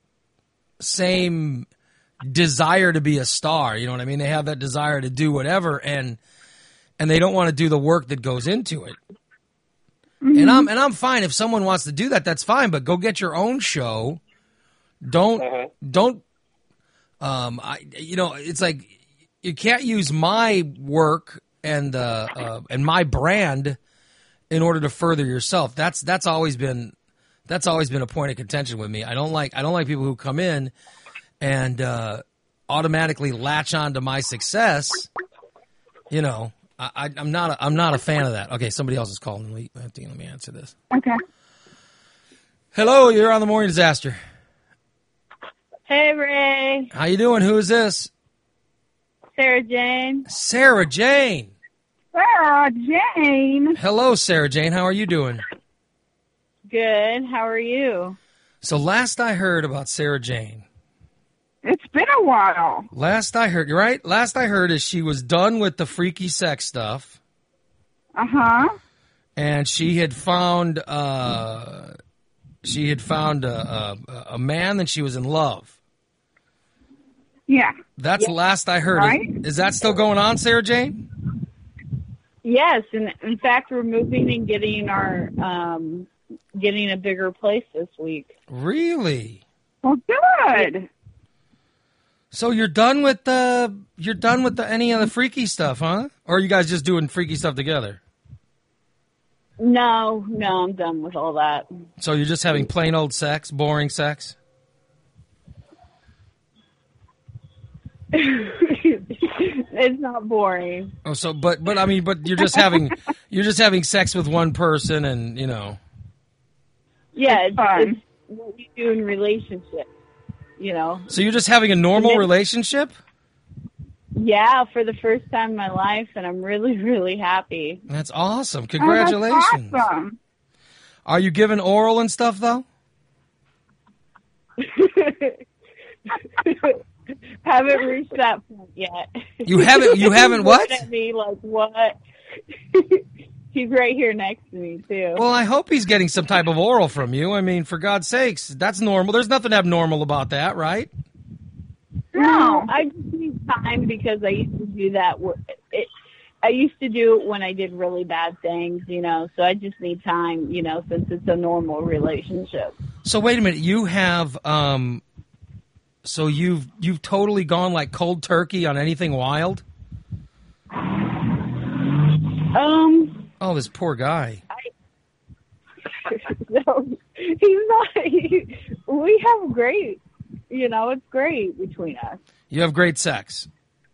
same desire to be a star. You know what I mean? They have that desire to do whatever, and and they don't want to do the work that goes into it. Mm-hmm. And I'm and I'm fine if someone wants to do that. That's fine, but go get your own show. Don't uh-huh. don't um I you know it's like you can't use my work and uh, uh and my brand in order to further yourself. That's that's always been that's always been a point of contention with me. I don't like I don't like people who come in and uh, automatically latch on to my success. You know, I, I, I'm not. A, I'm not a fan of that. Okay, somebody else is calling. Let me, let me answer this. Okay. Hello, you're on the Morning Disaster. Hey, Ray. How you doing? Who is this? Sarah Jane. Sarah Jane. Sarah Jane. Hello, Sarah Jane. How are you doing? Good. How are you? So last I heard about Sarah Jane, It's been a while. last I heard, right? Last I heard is she was done with the freaky sex stuff, Uh-huh. and she had found uh, she had found a, a, a man that she was in love. Yeah. That's the last I heard. Right. Is, is that still going on, Sarah Jane? Yes, and in fact, we're moving and getting our um, getting a bigger place this week. Really? Well, good. So you're done with the you're done with the any of the freaky stuff, huh? Or are you guys just doing freaky stuff together? No, no, I'm done with all that. So you're just having plain old sex, boring sex? It's not boring. Oh, so but but I mean, but you're just having you're just having sex with one person, and you know. Yeah, It's it's, fun. it's what we do in relationships. You know. So you're just having a normal relationship? Yeah, for the first time in my life, and I'm really, really happy. That's awesome! Oh, Congratulations. that's awesome. Are you giving oral and stuff though? Haven't reached that point yet. You haven't. You haven't what? Looking at me like what? He's right here next to me too. Well, I hope he's getting some type of oral from you. I mean, for God's sakes, that's normal. There's nothing abnormal about that, right? No, I just need time because I used to do that. wh- It, I used to do it when I did really bad things, you know. So I just need time, you know, since it's a normal relationship. So wait a minute. You have um. So you've you've totally gone like cold turkey on anything wild? Um, Oh, this poor guy. no, he's not. He, we have great, you know, it's great between us. You have great sex.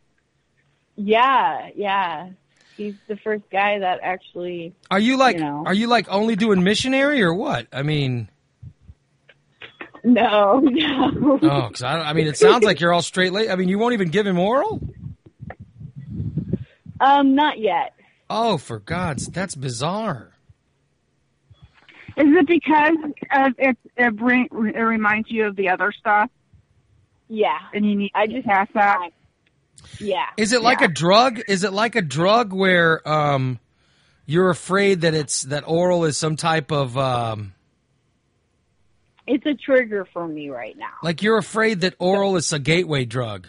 Yeah, yeah. He's the first guy that actually. Are you like You know. are you like only doing missionary or what? I mean, No, no. oh, cause I, I mean, it sounds like you're all straight laced. I mean, you won't even give him oral? Um, not yet. Oh, for God's, that's bizarre. Is it because uh, it it, bring, it reminds you of the other stuff, Yeah. and you need I to just pass that? Yeah. Is it like Yeah. a drug? Is it like a drug where um, you're afraid that it's that oral is some type of um, It's a trigger for me right now. like you're afraid that oral is a gateway drug?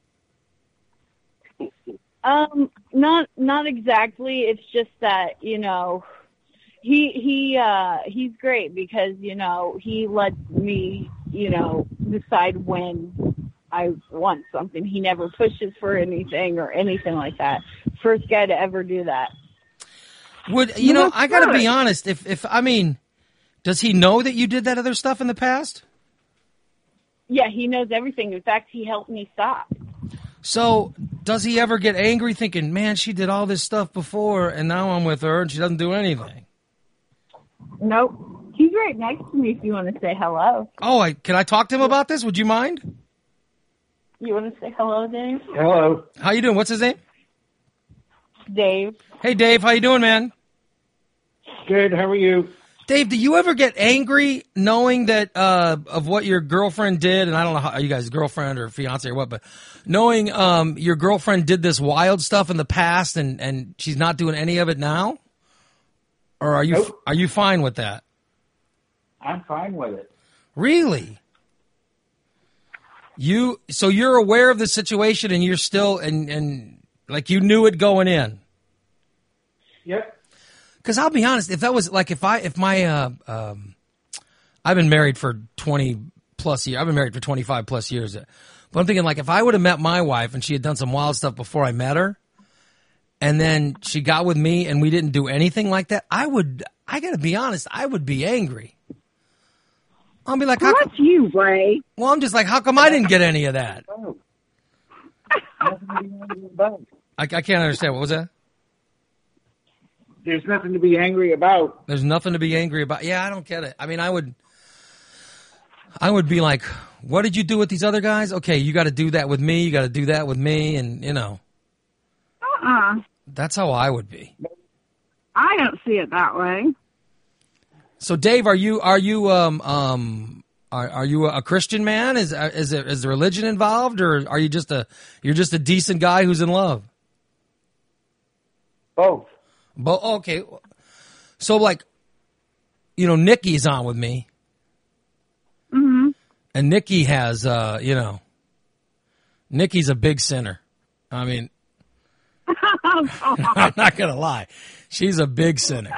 Um, not not exactly. It's just that, you know, he he uh he's great because, you know, he lets me, you know, decide when I want something. He never pushes for anything or anything like that. First guy to ever do that. Would you know? that's I got to be good. honest. If if I mean, does he know that you did that other stuff in the past? Yeah, he knows everything. In fact, he helped me stop. So does he ever get angry thinking, man, she did all this stuff before and now I'm with her and she doesn't do anything? Nope. He's right next to me if you want to say hello. Oh, I, can I talk to him about this? Would you mind? You want to say hello, Dave? Hello. How you doing? What's his name? Dave. Hey, Dave. How you doing, man? Good. How are you? Dave, do you ever get angry knowing that uh, of what your girlfriend did? And I don't know how you guys, girlfriend or fiance or what, but knowing um, your girlfriend did this wild stuff in the past and, and she's not doing any of it now? Or are you Nope. are you fine with that? I'm fine with it. Really? You so you're aware of the situation and you're still and and like you knew it going in. Yep. Because I'll be honest, if that was like if I if my uh, um, I've been married for twenty plus years. I've been married for twenty five plus years. But I'm thinking like if I would have met my wife and she had done some wild stuff before I met her, and then she got with me and we didn't do anything like that, I would. I got to be honest, I would be angry. I'll be like, how come, What's you, Ray? well, I'm just like, how come I didn't get any of that? Oh. I, I can't understand. What was that? there's nothing to be angry about. There's nothing to be angry about. Yeah, I don't get it. I mean, I would, I would be like, what did you do with these other guys? Okay, you got to do that with me. You got to do that with me, and you know. Uh-uh. That's how I would be. I don't see it that way. So, Dave, are you are you um um are are you a Christian man? Is is there, is the religion involved, or are you just a you're just a decent guy who's in love? Both. But okay, so like, you know, Nikki's on with me, Mm-hmm. and Nikki has uh you know, Nikki's a big sinner. I mean, I'm not gonna lie, she's a big sinner.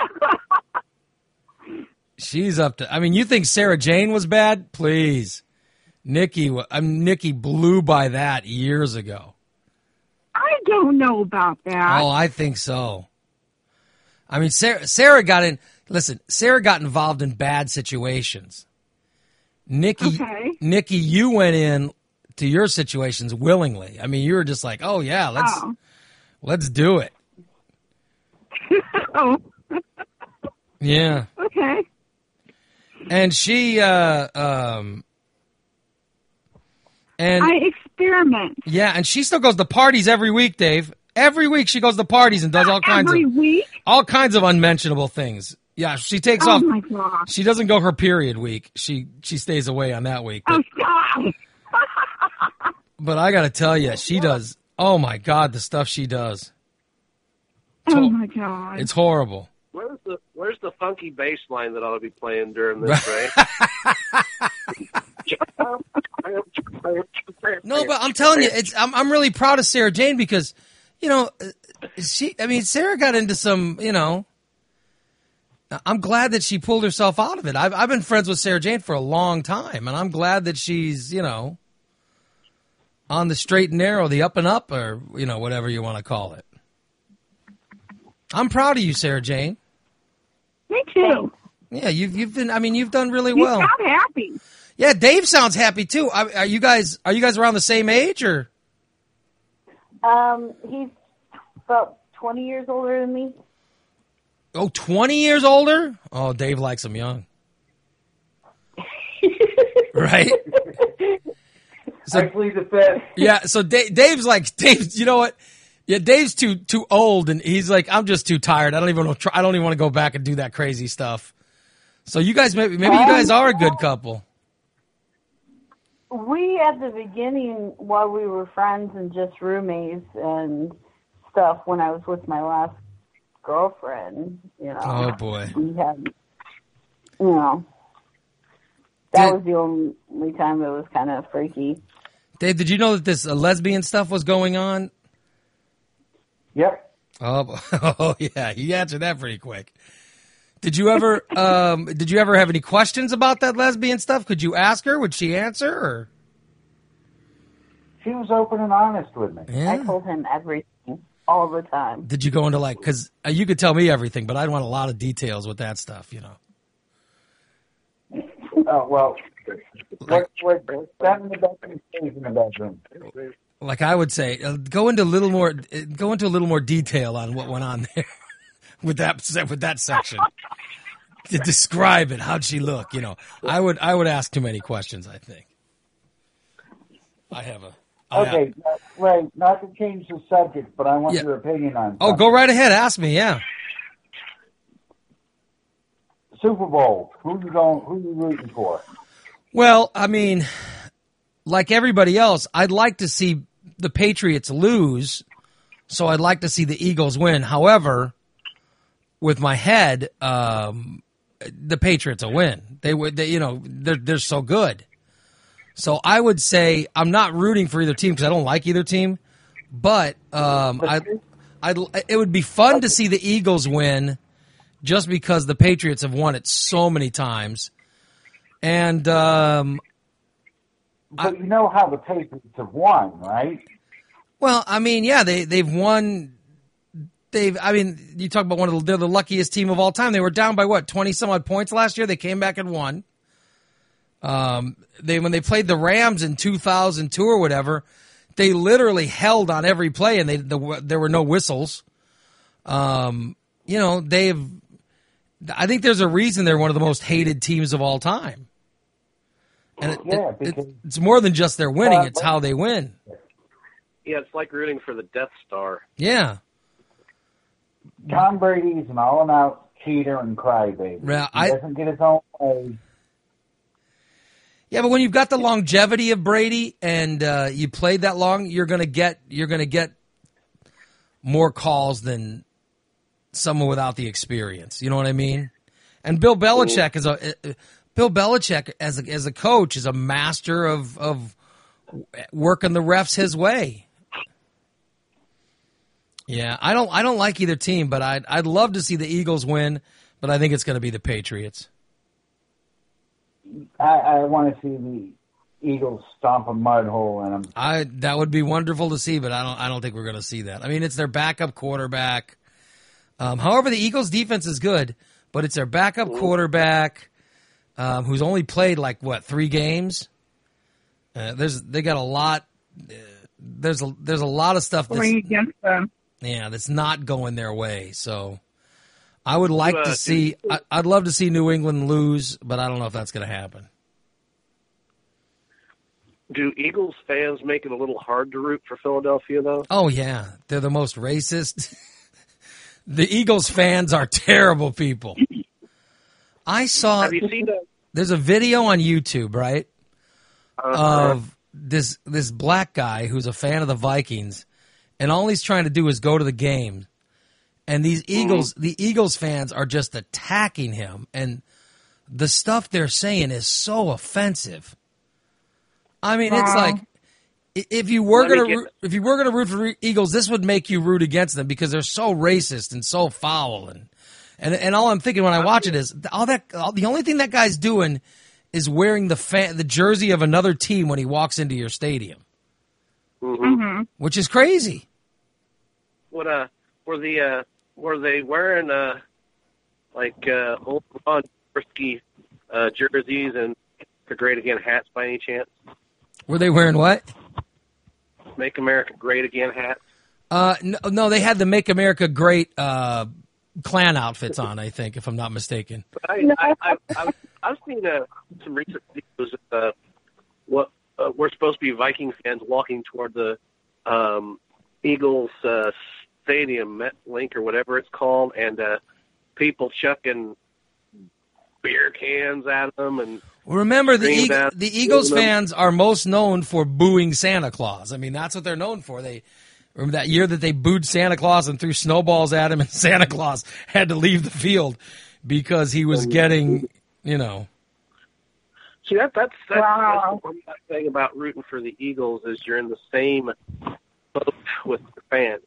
She's up to. I mean, you think Sarah Jane was bad? Please, Nikki. I mean, Nikki blew by that years ago. I don't know about that. Oh, I think so. I mean, Sarah. Sarah got in. Listen, Sarah got involved in bad situations. Nikki. Okay. Nikki, you went in to your situations willingly. I mean, you were just like, oh yeah, let's Oh. let's do it. Oh, Yeah. okay. And she, uh, um, and I experiment yeah, and she still goes to parties every week, Dave. Every week she goes to parties and does all kinds every of week. all kinds of unmentionable things. Yeah, she takes Oh off. my gosh. She doesn't go her period week. She she stays away on that week. Oh, But, stop. but I got to tell you, she does. Oh my God, the stuff she does. Oh my God. It's horrible. Where's the Where's the funky bass line that ought to be playing during this, Ray? No, but I'm telling you, it's I'm I'm really proud of Sarah Jane because, you know, she. I mean, Sarah got into some, you know. I'm glad that she pulled herself out of it. I've I've been friends with Sarah Jane for a long time, and I'm glad that she's, you know, on the straight and narrow, the up and up, or you know, whatever you want to call it. I'm proud of you, Sarah Jane. Me too. Yeah, you've you've been. I mean, you've done really You well. sound happy. Yeah, Dave sounds happy too. Are, are you guys are you guys around the same age or? Um, he's about twenty years older than me. Oh, twenty years older? Oh, Dave likes him young. Right? So, I plead the fifth. yeah, so Dave, Dave's like, Dave, you know what? Yeah, Dave's too too old, and he's like, I'm just too tired. I don't even want to. I don't even want to go back and do that crazy stuff. So you guys, maybe maybe you guys are a good couple. We, at the beginning, while we were friends and just roommates and stuff, when I was with my last girlfriend, you know. Oh boy. We had, you know, that Did- was the only time it was kind of freaky. Dave, did you know that this uh, lesbian stuff was going on? Yep. Oh, oh yeah, you answered that pretty quick. Did you ever, um, did you ever have any questions about that lesbian stuff? Could you ask her? Would she answer? Or She was open and honest with me. yeah. I told him everything all the time. Did you go into like, because uh, you could tell me everything, but I'd want a lot of details with that stuff, you know. Oh, well, what, what, that in the bedroom stays in the bedroom. Like I would say, uh, go into a little more, uh, go into a little more detail on what went on there with that with that section. To describe it, how'd she look? You know, I would I would ask too many questions. I think. I have a. I have- Okay, uh, right, not to change the subject, but I want Yeah. your opinion on oh, something. go right ahead. Ask me. Yeah. Super Bowl, who you going, who you rooting for? Well, I mean, like everybody else, I'd like to see the Patriots lose, so I'd like to see the Eagles win. However, with my head, um, the Patriots will win. They would, they, you know, they're they're so good. So I would say I'm not rooting for either team because I don't like either team, but um, I, I, it would be fun to see the Eagles win, just because the Patriots have won it so many times, and um, But you know how the Patriots have won, right? well, I mean, yeah, they they've won. They've, I mean, you talk about one of the, they're the luckiest team of all time. They were down by what, twenty some odd points last year. They came back and won. Um, they when they played the Rams in two thousand two or whatever, they literally held on every play, and they the, there were no whistles. Um, you know, they've, I think there's a reason they're one of the most hated teams of all time. And it, Yeah, it, because- it, it's more than just their winning, Well, it's how they win. Yeah, it's like rooting for the Death Star. Yeah. Tom Brady's an all-out cheater and crybaby. Yeah, he I- doesn't get his own way. Yeah, but when you've got the longevity of Brady and uh, you played that long, you're gonna get you're gonna get more calls than someone without the experience. You know what I mean? And Bill Belichick is a uh, Bill Belichick as a, as a coach is a master of of working the refs his way. Yeah, I don't I don't like either team, but I'd I'd love to see the Eagles win, but I think it's going to be the Patriots. I, I want to see the Eagles stomp a mud hole in them. I that would be wonderful to see, but I don't I don't think we're going to see that. I mean, it's their backup quarterback. Um, however, the Eagles' defense is good, but it's their backup quarterback um, who's only played like what three games. Uh, there's they got a lot. Uh, there's a there's a lot of stuff that's Playing against them. yeah that's not going their way. So I would like Uh, to see. I, I'd love to see New England lose, but I don't know if that's going to happen. Do Eagles fans make it a little hard to root for Philadelphia, though? Oh yeah, they're the most racist. The Eagles fans are terrible people. I saw Have you seen that? there's a video on YouTube, right, Uh, of this this black guy who's a fan of the Vikings, and all he's trying to do is go to the game, and these Eagles the Eagles fans are just attacking him, and the stuff they're saying is so offensive. I mean, it's Wow. like i- if you were Let me gonna get- root, if you were gonna root for Eagles, this would make you root against them because they're so racist and so foul, and and and all I'm thinking when I watch it is all that all, the only thing that guy's doing is wearing the fan, the jersey of another team when he walks into your stadium, Mm-hmm. which is crazy. What uh, were the uh, were they wearing uh, like uh, old Ron Brisky uh, jerseys and the Great Again hats by any chance? Were they wearing what? Make America Great Again hats. Uh, no, no, they had the "Make America Great" uh, Klan outfits on. I think, if I'm not mistaken. But I, I, I, I, I've seen uh, some recent videos of uh, what uh, we're supposed to be Viking fans walking toward the um, Eagles uh, stadium, MetLink or whatever it's called, and uh, people chucking beer cans at them. And Well, remember, the Screamed Eagle, at- the Eagles them. fans are most known for booing Santa Claus. I mean, that's what they're known for. They remember that year that they booed Santa Claus and threw snowballs at him, and Santa Claus had to leave the field because he was getting, you know. see, that, that's, that's, Wow. that's the one thing about rooting for the Eagles is you're in the same boat with the fans.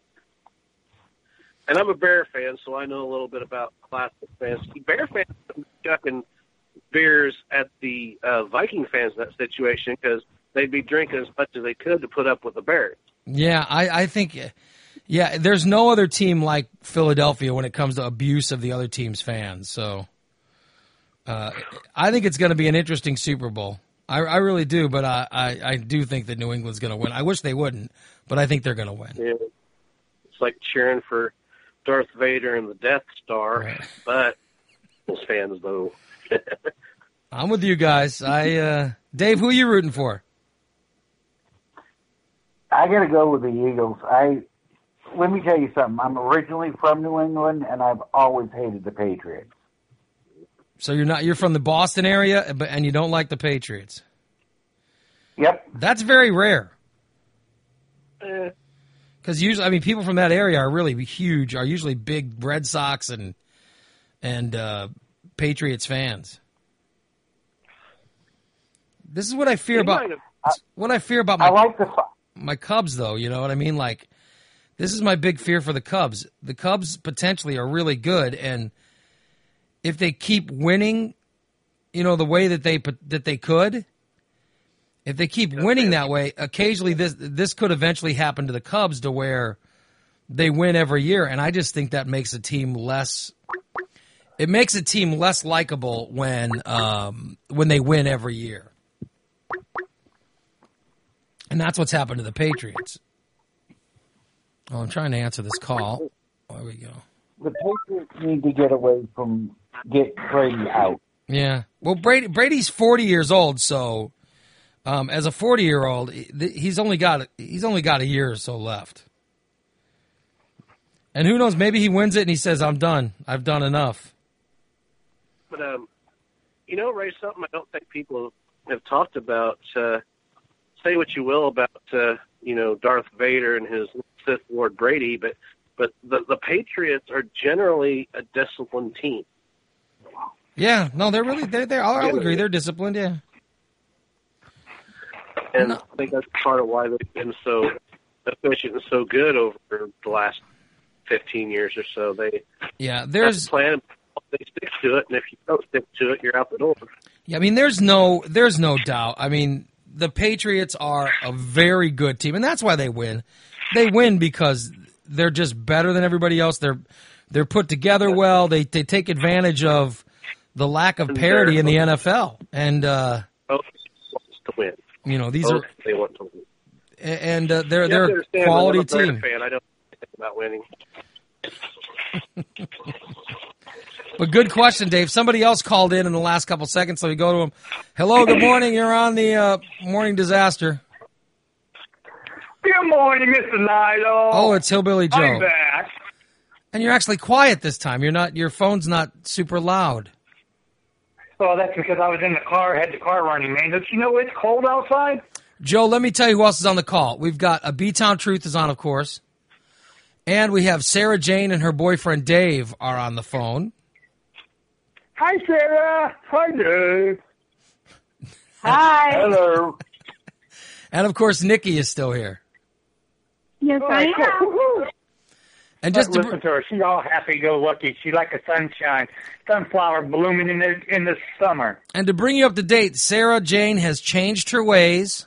And I'm a Bear fan, so I know a little bit about classic fans. Bear fans are chucking beers at the uh, Viking fans in that situation because they'd be drinking as much as they could to put up with the Bears. Yeah, I, I think, yeah, there's no other team like Philadelphia when it comes to abuse of the other team's fans. So uh, I think it's going to be an interesting Super Bowl. I, I really do, but I, I, I do think that New England's going to win. I wish they wouldn't, but I think they're going to win. Yeah. It's like cheering for Darth Vader and the Death Star, Right. but those fans, though. I'm with you guys. I uh, Dave, who are you rooting for? I got to go with the Eagles. I let me tell you something. I'm originally from New England, and I've always hated the Patriots. So you're not you're from the Boston area, but and you don't like the Patriots. Yep. That's very rare. Eh, Because usually, I mean, people from that area are really huge. Are usually big Red Sox and and uh, Patriots fans. This is what I fear he about. might have- What I fear about I my like the. my Cubs, though. You know what I mean? Like, this is my big fear for the Cubs. The Cubs potentially are really good, and if they keep winning, you know, the way that they that they could. If they keep winning that way, occasionally this this could eventually happen to the Cubs to where they win every year, and I just think that makes a team less. It makes a team less likable when um, when they win every year, and that's what's happened to the Patriots. Oh, I'm trying to answer this call. There we go. the Patriots need to get away from get Brady out. Yeah. Well, Brady Brady's forty years old, so um, as a forty-year-old, he's only got he's only got a year or so left. And who knows? Maybe he wins it and he says, "I'm done. I've done enough." But um, you know, Ray, something I don't think people have talked about. Uh, say what you will about uh, you know Darth Vader and his Sith Lord Brady, but but the the Patriots are generally a disciplined team. Yeah, no, they're really they're they're. I'll agree, they're disciplined. Yeah, and no. I think that's part of why they've been so efficient and so good over the last fifteen years or so. They yeah, there's have a plan. They stick to it, and if you don't stick to it, you're out the door. Yeah, I mean, there's no there's no doubt. I mean, the Patriots are a very good team, and that's why they win. They win because they're just better than everybody else. They're they're put together well. They they take advantage of the lack of parity in the N F L, and uh, both wants to win. You know, these both are they want to win, and uh, they're you they're a quality I'm a team. fan. I don't think about winning. But good question, Dave. Somebody else called in in the last couple seconds, so we go to him. Hello, good morning. You're on the uh, Morning Disaster. Good morning, Mister Nilo. Oh, it's Hillbilly Joe. I'm back. And you're actually quiet this time. You're not. Your phone's not super loud. Well, that's because I was in the car, had the car running, man. Don't you know it's cold outside? Joe, let me tell you who else is on the call. We've got a B-Town Truth is on, of course. And we have Sarah Jane and her boyfriend Dave are on the phone. Hi, Sarah. Hi, Dave. Hi. Hello. And, of course, Nikki is still here. Yes, I am. Cool. And just to, listen to her. She's all happy-go-lucky. She's like a sunshine, sunflower blooming in the in the summer. And to bring you up to date, Sarah Jane has changed her ways.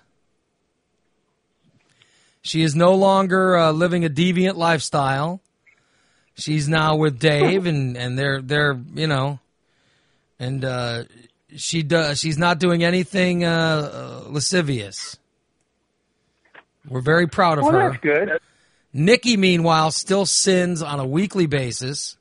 She is no longer uh, living a deviant lifestyle. She's now with Dave, and, and they're they're you know, and uh, she does. She's not doing anything uh, uh, lascivious. We're very proud of well, her. That's good. Nikki, meanwhile, still sins on a weekly basis.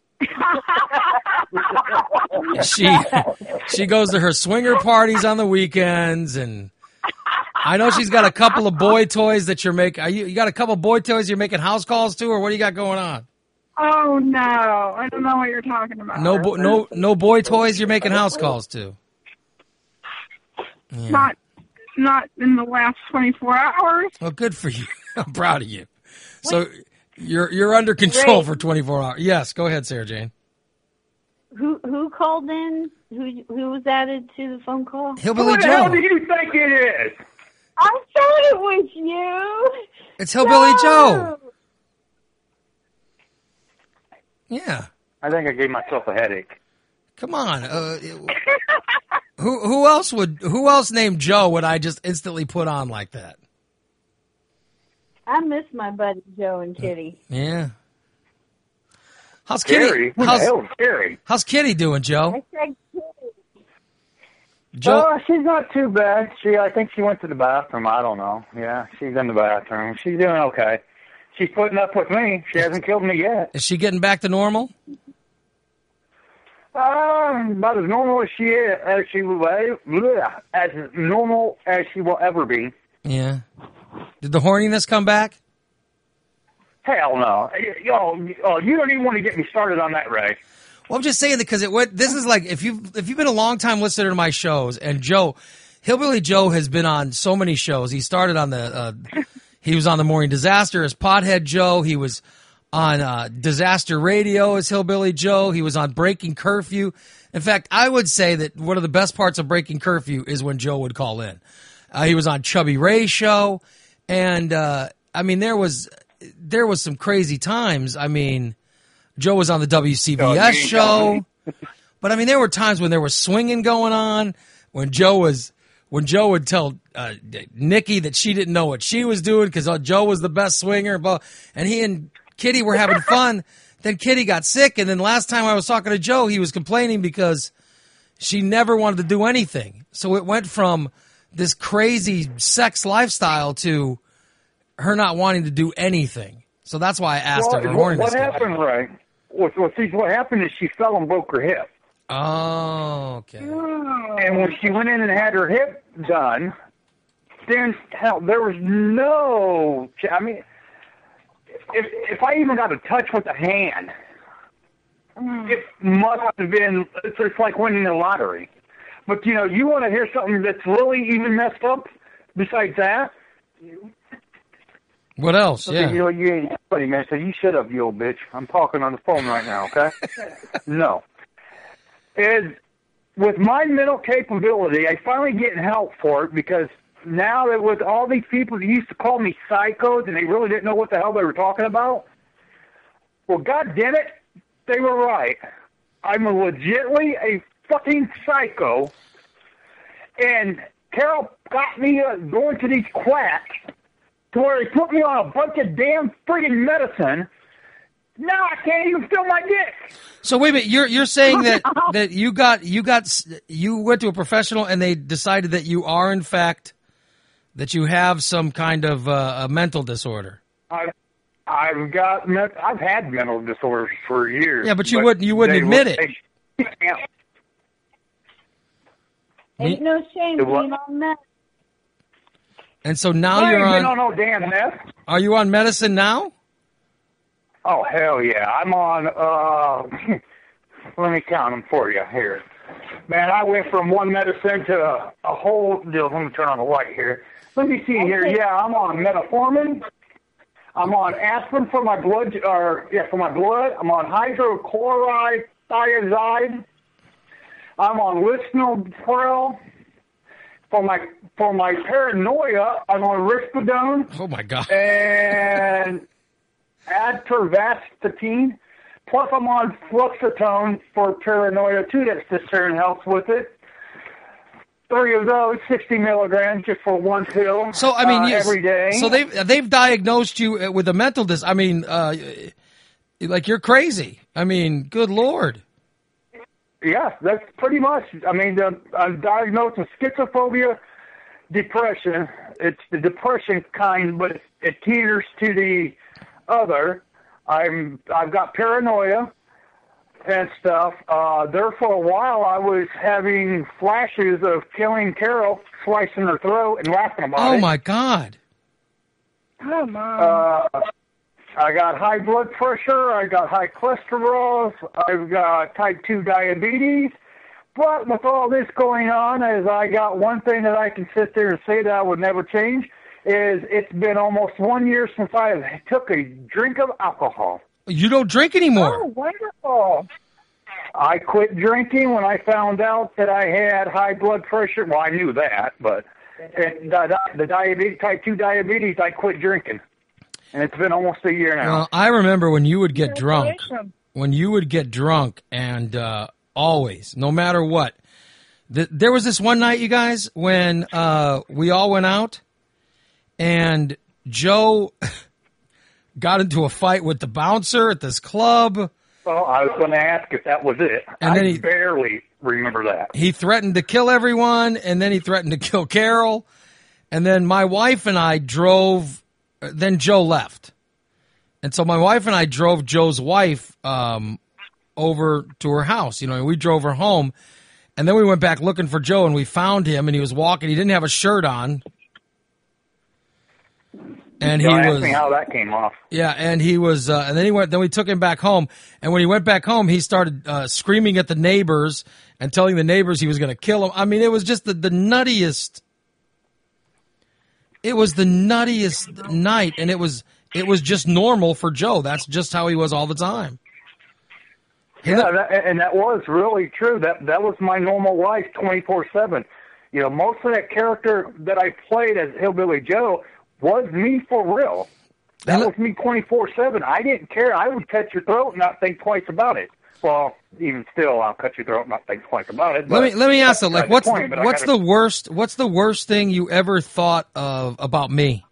she she goes to her swinger parties on the weekends, and I know she's got a couple of boy toys that you're making. Are you, you got a couple of boy toys you're making house calls to, or what do you got going on? Oh no, I don't know what you're talking about. No, bo- no, no boy toys you're making house calls to. Yeah. Not, not in the last twenty-four hours. Well, good for you. I'm proud of you. So you're you're under control Ray. for twenty-four hours. Yes, go ahead, Sarah Jane. Who who called in? Who who was added to the phone call? Hillbilly Who the hell Joe. do you think it is? I thought it was you. It's Hillbilly No. Joe. Yeah. I think I gave myself a headache. Come on. Uh, who who else would who else named Joe would I just instantly put on like that? I miss my buddy Joe and Kitty. Yeah. How's Gary? Kitty? Who How's, the hell is Gary? how's Kitty doing, Joe? I said Kitty. Joe. Oh, she's not too bad. She, I think she went to the bathroom. I don't know. Yeah, she's in the bathroom. She's doing okay. She's putting up with me. She hasn't killed me yet. Is she getting back to normal? Um, about as normal as she is, as she will, as normal as she will ever be. Yeah. Did the horniness come back? Hell no. Yo, oh, you don't even want to get me started on that, Ray. Well, I'm just saying that because it went. This is like if you if you've been a long time listener to my shows, and Joe, Hillbilly Joe has been on so many shows. He started on the. Uh, he was on the Morning Disaster as Pothead Joe. He was on uh, Disaster Radio as Hillbilly Joe. He was on Breaking Curfew. In fact, I would say that one of the best parts of Breaking Curfew is when Joe would call in. Uh, he was on Chubby Ray's show, and uh, I mean there was there was some crazy times. I mean. Joe was on the W C B S show, but I mean, there were times when there was swinging going on. When Joe was, when Joe would tell uh, Nikki that she didn't know what she was doing because uh, Joe was the best swinger, and he and Kitty were having fun. Then Kitty got sick, and then last time I was talking to Joe, he was complaining because she never wanted to do anything. So it went from this crazy sex lifestyle to her not wanting to do anything. So that's why I asked Well, her. Her what, horniness what came. happened, Ray? well, well, see, what happened is she fell and broke her hip. Oh, okay. And when she went in and had her hip done, then hell, there was no. I mean, if if I even got a touch with the hand, it must have been. It's, it's like winning the lottery. But you know, you want to hear something that's really even messed up. Besides that, what else? okay, Yeah. You know, you ain't funny, man. So you shut up, you old bitch. I'm talking on the phone right now. Okay. No. Is with my mental capability, I finally getting help for it because now that with all these people that used to call me psychos and they really didn't know what the hell they were talking about, well, God damn it, they were right. I'm a legitly a fucking psycho, and Carol got me uh, going to these quacks to where they put me on a bunch of damn friggin' medicine. Now I can't even feel my dick. So wait a minute, you're you're saying that, that you got you got you went to a professional and they decided that you are in fact that you have some kind of uh, a mental disorder. I've I've got I've had mental disorders for years. Yeah, but you wouldn't you wouldn't admit it. They, yeah. Ain't no shame It was- being on that. And so now I you're ain't been on. on no damn meth. Are you on medicine now? Oh, hell yeah. I'm on, uh, let me count them for you here. Man, I went from one medicine to a, a whole deal. Let me turn on the light here. Let me see here. Yeah, I'm on metformin. I'm on aspirin for my blood, or, yeah, for my blood. I'm on hydrochloride thiazide. I'm on lisinopril. For my, for my paranoia, I'm on risperidone. Oh my God. And atorvastatin. Plus, I'm on fluoxetine for paranoia too. That cistern helps with it. Three of those, sixty milligrams, just for one pill. So I mean, uh, yes, every day. So they've they've diagnosed you with a mental dis. I mean, uh, like you're crazy. I mean, good Lord. Yeah, that's pretty much. I mean, the, I'm diagnosed with schizophobia, depression. It's the depression kind, but it caters to the other. I'm I've got paranoia and stuff. Uh, there for a while, I was having flashes of killing Carol, slicing her throat, and laughing about Oh it. my God. Come on. Uh, I got high blood pressure. I got high cholesterol. I've got type two diabetes. But with all this going on, as I got one thing that I can sit there and say that I would never change, is it's been almost one year since I took a drink of alcohol. You don't drink anymore. Oh, wonderful. I quit drinking when I found out that I had high blood pressure. Well, I knew that, but it, the, the diabetes, type two diabetes, I quit drinking. And it's been almost a year now. Well, I remember when you would get drunk. Congratulations. When you would get drunk, and uh, always, no matter what. Th- there was this one night, you guys, when uh, we all went out, and Joe got into a fight with the bouncer at this club. Well, I was going to ask if that was it. And I then he- barely remember that. He threatened to kill everyone, and then he threatened to kill Carol. And then my wife and I drove. Then Joe left. And so my wife and I drove Joe's wife um, over to her house. You know, we drove her home. And then we went back looking for Joe, and we found him, and he was walking. He didn't have a shirt on. And he Don't ask was me how that came off. Yeah, and he was, uh, and then he went. Then we took him back home, and when he went back home, he started uh, screaming at the neighbors and telling the neighbors he was going to kill them. I mean, it was just the, the nuttiest. It was the nuttiest night, and it was it was just normal for Joe. That's just how he was all the time. Yeah, that, and that was really true. That that was my normal life, twenty-four seven. You know, most of that character that I played as Hillbilly Joe was me for real. That And was me twenty-four seven. I didn't care. I would cut your throat and not think twice about it. Well, even still, I'll cut your throat and not think twice about it. Let but me let me ask you, that's like, the what's point, the, but I what's gotta- the worst what's the worst thing you ever thought of about me?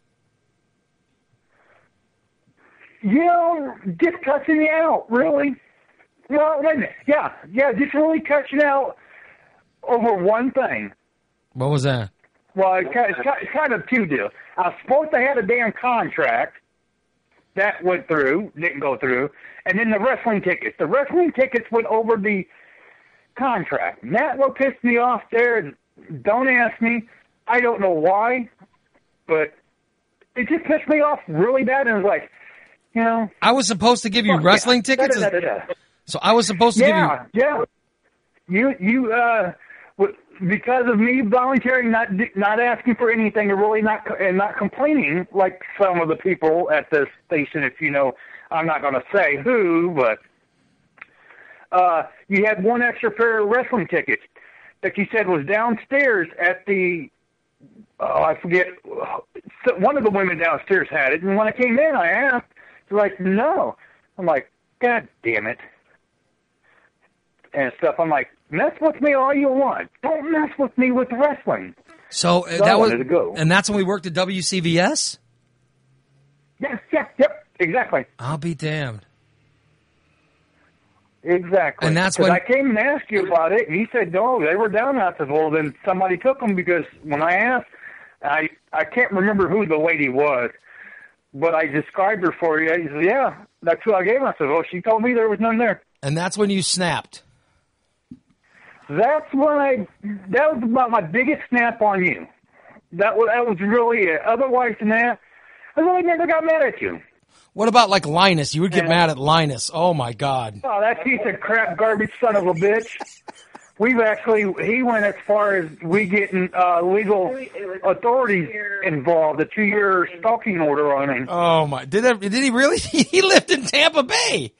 You know, just cussing me out, really. Well, wait a minute. Yeah, yeah, just really cussing out over one thing. What was that? Well, it's kind, it's kind it's kind of two deals. I was supposed to have a damn contract, that went through, didn't go through. And then the wrestling tickets. The wrestling tickets went over the contract. And that what pissed me off there. And don't ask me. I don't know why, but it just pissed me off really bad. And it was like, you know. I was supposed to give you wrestling yeah. tickets? Da, da, da, da, da. So I was supposed to yeah, give you... Yeah, You, you, uh, because of me volunteering, not not asking for anything, and really not and not complaining like some of the people at the station. If you know, I'm not going to say who, but uh, you had one extra pair of wrestling tickets that you said was downstairs at the. Oh, I forget. One of the women downstairs had it, and when I came in, I asked. They're like, "No." I'm like, "God damn it!" And stuff. I'm like, mess with me all you want. Don't mess with me with wrestling. So, uh, so that was, to go. And that's when we worked at W C V S? Yes, yes, yep, exactly. I'll be damned. Exactly. And that's when I came and asked you about it, and you said, no, they were down. I said, well, then somebody took them, because when I asked, I I can't remember who the lady was, but I described her for you. He said, yeah, that's who I gave them. I said, well, she told me there was none there. And that's when you snapped. That's when I, that was about my biggest snap on you. That was, that was really it. Otherwise than that, I really never got mad at you. What about like Linus? You would get Yeah. mad at Linus. Oh my God. Oh, that piece of crap garbage son of a bitch. We've actually, he went as far as we getting uh, legal authorities involved, a two-year stalking order on him. Oh my, did, that, did he really? He lived in Tampa Bay.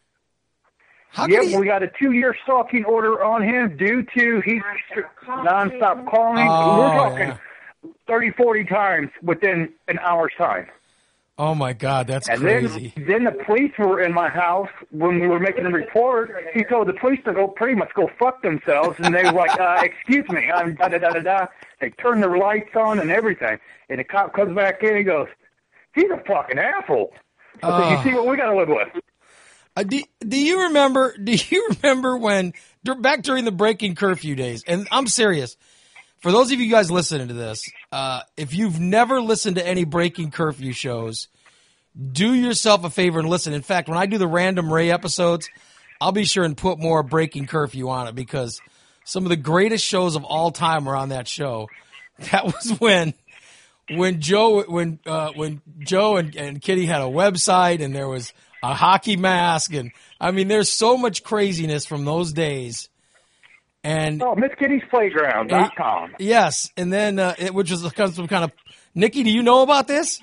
How Yep, he... we got a two-year stalking order on him due to he nonstop calling. Oh, We're talking yeah. thirty, forty times within an hour's time. Oh my God, that's and crazy. then, then the police were in my house when we were making the report. He told the police to go pretty much go fuck themselves, and they were like, uh, "Excuse me, I'm da da da da da." They turned their lights on and everything, and the cop comes back in. He goes, "He's a fucking asshole." I said, Oh. "You see what we got to live with." Uh, do, do you remember? Do you remember when dur- back during the breaking curfew days? And I'm serious. For those of you guys listening to this, uh, if you've never listened to any breaking curfew shows, do yourself a favor and listen. In fact, when I do the Random Ray episodes, I'll be sure and put more breaking curfew on it, because some of the greatest shows of all time are on that show. That was when when Joe when uh, when Joe and, and Kitty had a website, and there was a hockey mask, and I mean, there's so much craziness from those days. And oh, Miss Kitty's Playground dot com. Yes, and then uh, it, which was some kind of Nikki. Do you know about this?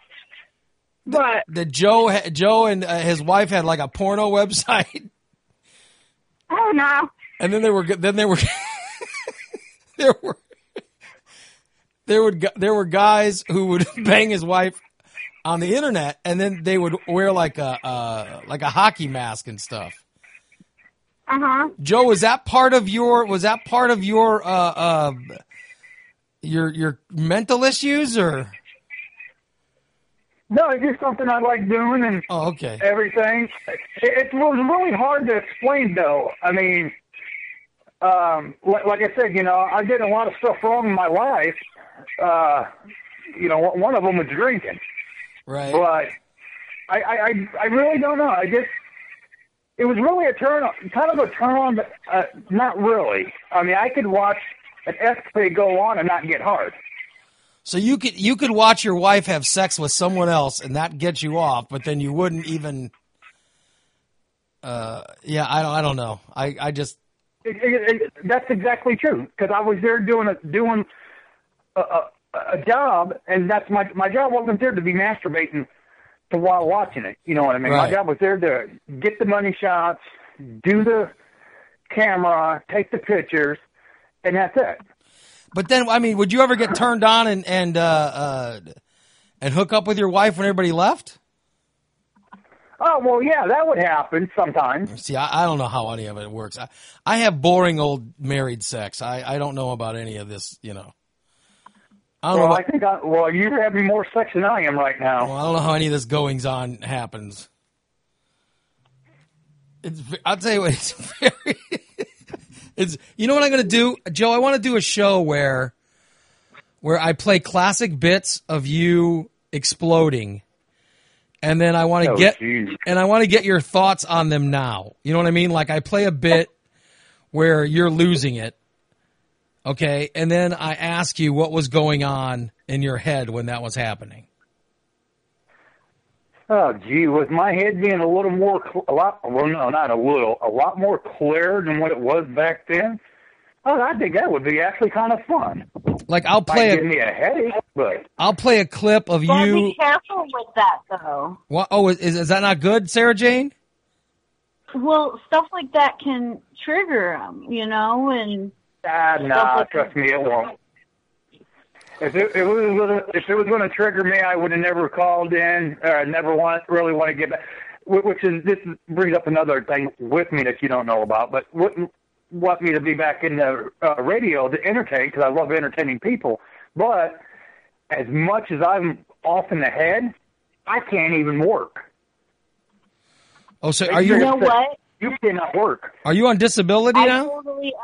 But That Joe ha- Joe and uh, his wife had like a porno website, oh no, and then they were then they were there were there would gu- there were guys who would bang his wife on the internet, and then they would wear like a uh, like a hockey mask and stuff. uh huh. Joe, was that part of your was that part of your uh, uh, your your mental issues, or? No, it's just something I like doing, and Oh, okay. everything. It, it was really hard to explain, though. I mean, um, like, like I said, you know, I did a lot of stuff wrong in my life. Uh, you know, one of them was drinking. Right. But I, I, I, I really don't know. I just, it was really a turn on, kind of a turn on, but uh, not really. I mean, I could watch an escapade go on and not get hard. So you could you could watch your wife have sex with someone else, and that gets you off, but then you wouldn't even. Uh, yeah, I don't. I don't know. I, I just. It, it, it, that's exactly true, because I was there doing a doing a, a, a job, and that's my my job wasn't there to be masturbating to while watching it. You know what I mean? Right. My job was there to get the money shots, do the camera, take the pictures, and that's it. But then, I mean, would you ever get turned on and and uh, uh, and hook up with your wife when everybody left? Oh, well, yeah, that would happen sometimes. See, I, I don't know how any of it works. I, I have boring old married sex. I, I don't know about any of this, you know. I don't Well, know. I think, I, well, you're having more sex than I am right now. Well, I don't know how any of this goings on happens. It's. I'll tell you what. It's very. It's. You know what I'm going to do, Joe? I want to do a show where, where I play classic bits of you exploding, and then I want to Oh, get geez. and I want to get your thoughts on them now. You know what I mean? Like I play a bit where you're losing it, okay, and then I ask you what was going on in your head when that was happening. Oh, gee, with my head being a little more, cl- a lot, well, no, not a little, a lot more clear than what it was back then, oh, I think that would be actually kind of fun. Like I'll Might play give a, me a headache, but I'll play a clip of But you. be careful with that, though. What, oh, is is that not good, Sarah Jane? Well, stuff like that can trigger them, you know, and ah, nah, trust me, it won't. If it, if it was gonna, if it was going to trigger me, I would have never called in. Or I never want really want to get back. Wh- Which is this brings up another thing with me that you don't know about, but wouldn't want me to be back in the uh, radio to entertain because I love entertaining people. But as much as I'm off in the head, I can't even work. Oh, so are you you know what? You cannot work. are you on disability I now? totally,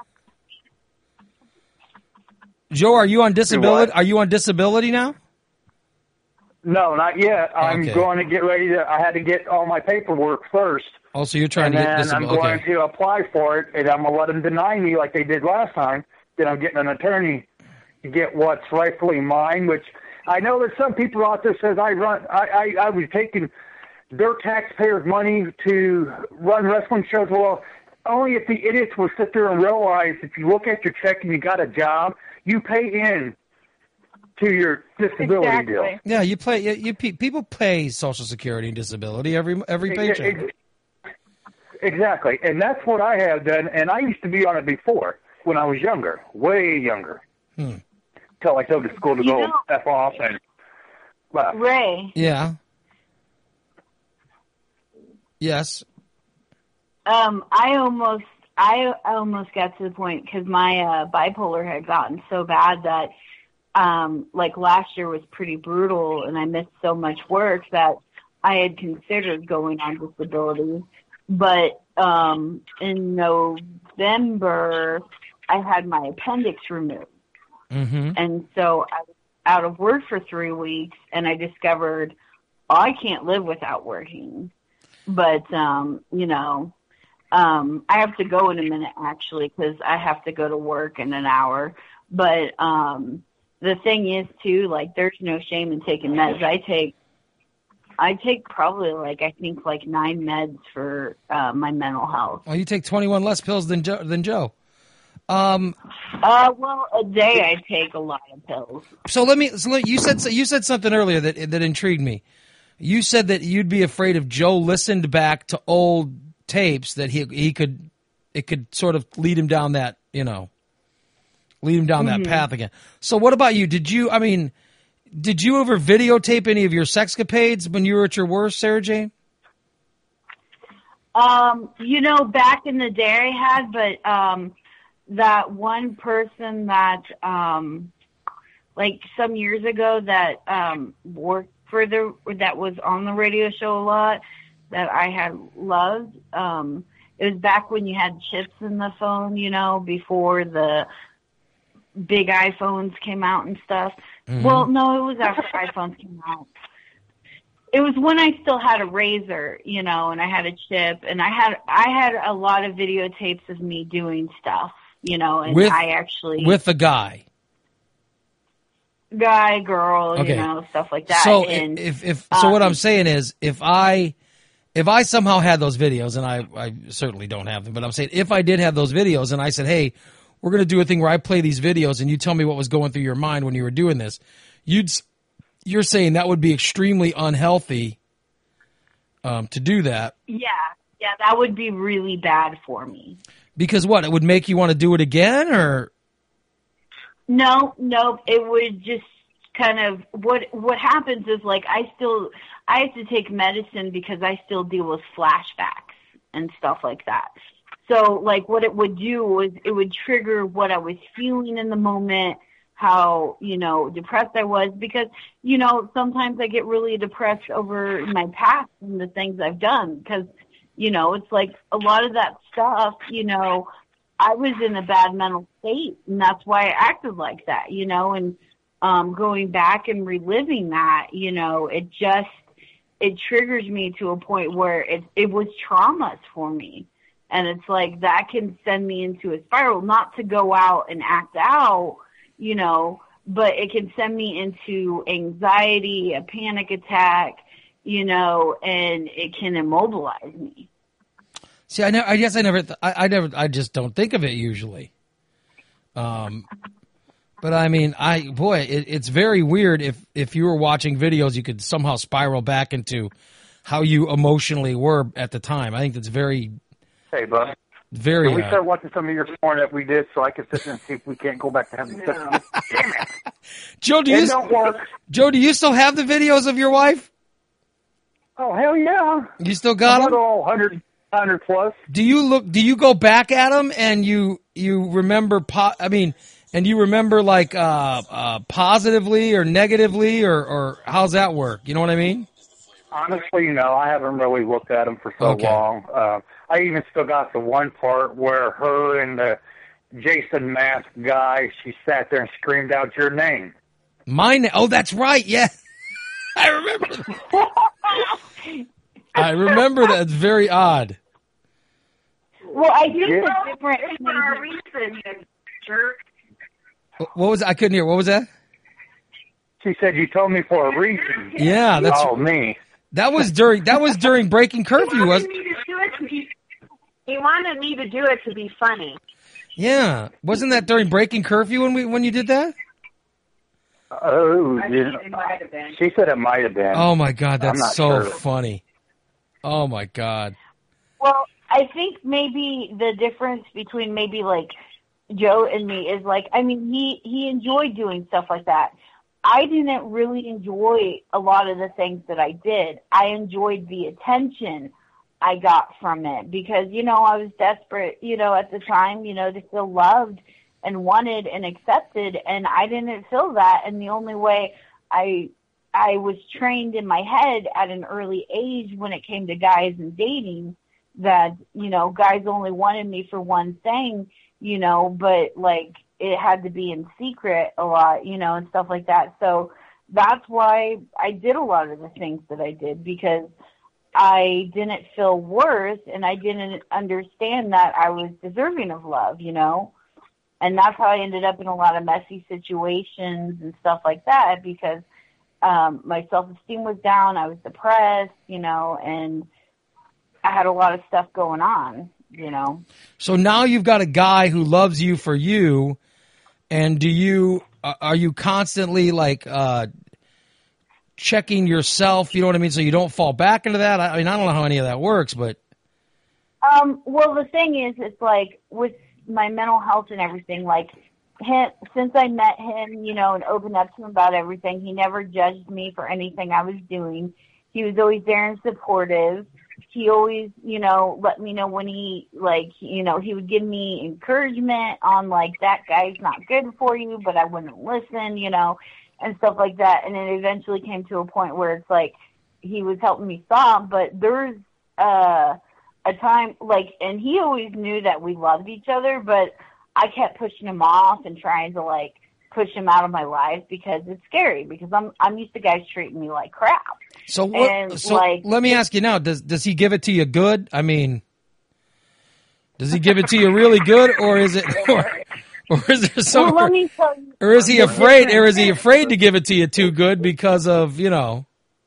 Joe, are you on disability? what? Are you on disability now? No, not yet. I'm Okay. going to get ready to. I had to get all my paperwork first. Oh, so you're trying and to get then I'm disability. going Okay. to apply for it, and I'm going to let them deny me like they did last time. Then I'm getting an attorney to get what's rightfully mine, which I know there's some people out there says I run, I, I, I was taking their taxpayers' money to run wrestling shows. Well, only if the idiots will sit there and realize if you look at your check and you got a job, you pay in to your disability exactly. bill. Yeah, you play. You, you pe- people pay Social Security and disability every every paycheck. Ex- Exactly, and that's what I have done, and I used to be on it before when I was younger, way younger. Hmm. Till I told the school to You go know- F off and left. Ray, Yeah. Yes. um, I almost, I almost got to the point because my uh, bipolar had gotten so bad that, um, like last year was pretty brutal, and I missed so much work that I had considered going on disability. But um, in November, I had my appendix removed. Mm-hmm. And so I was out of work for three weeks, and I discovered oh, I can't live without working. But, um, you know, um, I have to go in a minute, actually, because I have to go to work in an hour. But um, the thing is, too, like, there's no shame in taking meds. I take I take probably like I think like nine meds for uh, my mental health. Well, you take twenty-one less pills than Joe. Than Joe. Um, Uh, well, a day I take a lot of pills. so let me. So let, you said you said something earlier that that intrigued me. You said that you'd be afraid if Joe listened back to old tapes that he he could it could sort of lead him down that you know lead him down Mm-hmm. that path again. So what about you? Did you? I mean. Did you ever videotape any of your sexcapades when you were at your worst, Sarah Jane? Um, you know, back in the day I had, but um, that one person that, um, like some years ago that um, worked for the, that was on the radio show a lot, that I had loved, um, it was back when you had chips in the phone, you know, before the big iPhones came out and stuff. Mm-hmm. Well, no, it was after iPhones came out. It was when I still had a razor, you know, and I had a chip, and I had I had a lot of videotapes of me doing stuff, you know, and With- I actually With the guy. guy, girl, Okay. you know, stuff like that. So and if, if so, what um, I'm saying is, if I if I somehow had those videos, and I, I certainly don't have them, but I'm saying if I did have those videos, and I said, hey, we're going to do a thing where I play these videos, and you tell me what was going through your mind when you were doing this, you'd you're saying that would be extremely unhealthy um, to do that. yeah, yeah, that would be really bad for me. Because what? It would make you want to do it again, or No, no, it would just kind of what what happens is like I still I have to take medicine because I still deal with flashbacks and stuff like that. So like what it would do was it would trigger what I was feeling in the moment, how, you know, depressed I was, because, you know, sometimes I get really depressed over my past and the things I've done because, you know, it's like a lot of that stuff, you know, I was in a bad mental state, and that's why I acted like that, you know, and um, going back and reliving that, you know, it just, it triggers me to a point where it it was traumas for me. And it's like that can send me into a spiral, not to go out and act out, you know, but it can send me into anxiety, a panic attack, you know, and it can immobilize me. See, I, ne- I guess I never, th- I, I never, I just don't think of it usually. Um, but I mean, I boy, it, it's very weird. If if you were watching videos, you could somehow spiral back into how you emotionally were at the time. I think that's very, Hey, bud. very. Can we Uh, start watching some of your porn that we did so I can sit there and see if we can't go back to having sex? Damn it. Joe, do It you don't work. Joe, do you still have the videos of your wife? Oh, hell yeah. You still got About them? all one hundred, one hundred plus. Do you look? Do you go back at them and you you remember? Po- I mean, and you remember like uh, uh, positively or negatively, or or how's that work? You know what I mean? Honestly, no, I haven't really looked at them for so Okay. long. Uh, I even still got the one part where her and the Jason Mask guy, she sat there and screamed out your name. Mine. Oh, that's right. Yeah, I remember. That. I remember that. It's very odd. Well, I think Yeah. the different For a reason, you jerk. What was? I couldn't hear. What was that? She said, you told me for a reason. Yeah, that's Oh, me. that was during that was during breaking curfew. Was me to do it to be, he wanted me to do it to be funny. yeah. Wasn't that during breaking curfew when we when you did that? Oh, yeah. It might have been. She said it might have been. Oh my God, I'm that's not so sure. funny. Oh my God. Well, I think maybe the difference between maybe like Joe and me is like, I mean, he, he enjoyed doing stuff like that. I didn't really enjoy a lot of the things that I did. I enjoyed the attention I got from it because, you know, I was desperate, you know, at the time, you know, to feel loved and wanted and accepted, and I didn't feel that. And the only way I I was trained in my head at an early age when it came to guys and dating that, you know, guys only wanted me for one thing, you know, but like it had to be in secret a lot, you know, and stuff like that. So that's why I did a lot of the things that I did, because I didn't feel worth and I didn't understand that I was deserving of love, you know. And that's how I ended up in a lot of messy situations and stuff like that, because um, my self-esteem was down, I was depressed, you know, and I had a lot of stuff going on, you know. So now you've got a guy who loves you for you, and do you uh, are you constantly like uh, checking yourself? You know what I mean, so you don't fall back into that. I, I mean, I don't know how any of that works, but Um, well, the thing is, it's like with my mental health and everything, like him, since I met him, you know, and opened up to him about everything, he never judged me for anything I was doing. He was always there and supportive. He always, you know, let me know when he, like, you know, he would give me encouragement on, like, that guy's not good for you, but I wouldn't listen, you know, and stuff like that. And it eventually came to a point where it's like he was helping me stop, but there's, uh, a time, like, and he always knew that we loved each other, but I kept pushing him off and trying to, like, push him out of my life because it's scary, because I'm I'm used to guys treating me like crap. so what? And, So like, let me ask you now: Does does he give it to you good? I mean, does he give it to you really good, or is it, or, or is there some, well, let me tell you, or is he afraid, or is he afraid to give it to you too good because of, you know?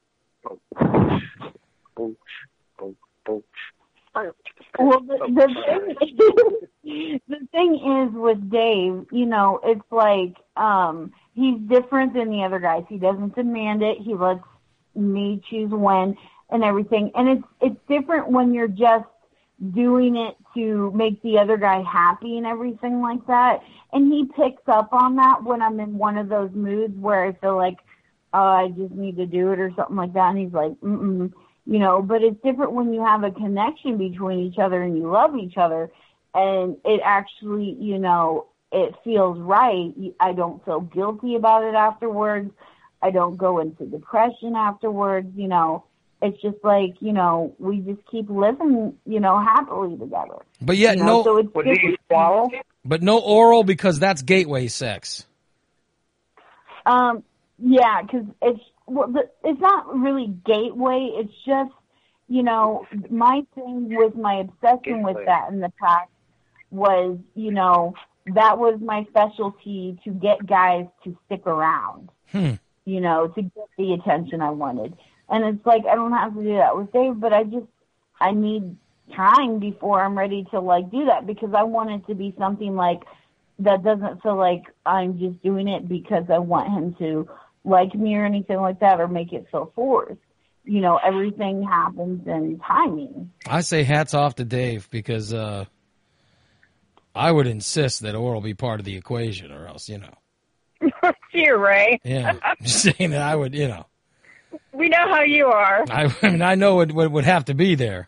well, the, the thing the thing is with Dave, you know, it's like um, he's different than the other guys. He doesn't demand it. He lets me choose when and everything, and it's it's different when you're just doing it to make the other guy happy and everything like that. And he picks up on that when I'm in one of those moods where I feel like, oh, I just need to do it or something like that. And he's like, mm-mm, you know, but it's different when you have a connection between each other and you love each other, and it actually, you know, it feels right. I don't feel guilty about it afterwards. I don't go into depression afterwards, you know. It's just like, you know, we just keep living, you know, happily together. But yet You know, no, so it's Well, do you different. swallow? but no oral, because that's gateway sex. Um, yeah, because it's well, the, it's not really gateway. It's just, you know, my thing with my obsession with that in the past was, you know, that was my specialty to get guys to stick around, Hmm. you know, to get the attention I wanted. And it's like, I don't have to do that with Dave, but I just, I need time before I'm ready to, like, do that, because I want it to be something, like, that doesn't feel like I'm just doing it because I want him to like me or anything like that, or make it feel forced. You know, everything happens in timing. I say hats off to Dave, because uh, I would insist that oral be part of the equation, or else, you know. Here, Ray. Yeah, I'm just saying that I would, you know. We know how you are. I, I mean, I know it would, would have to be there.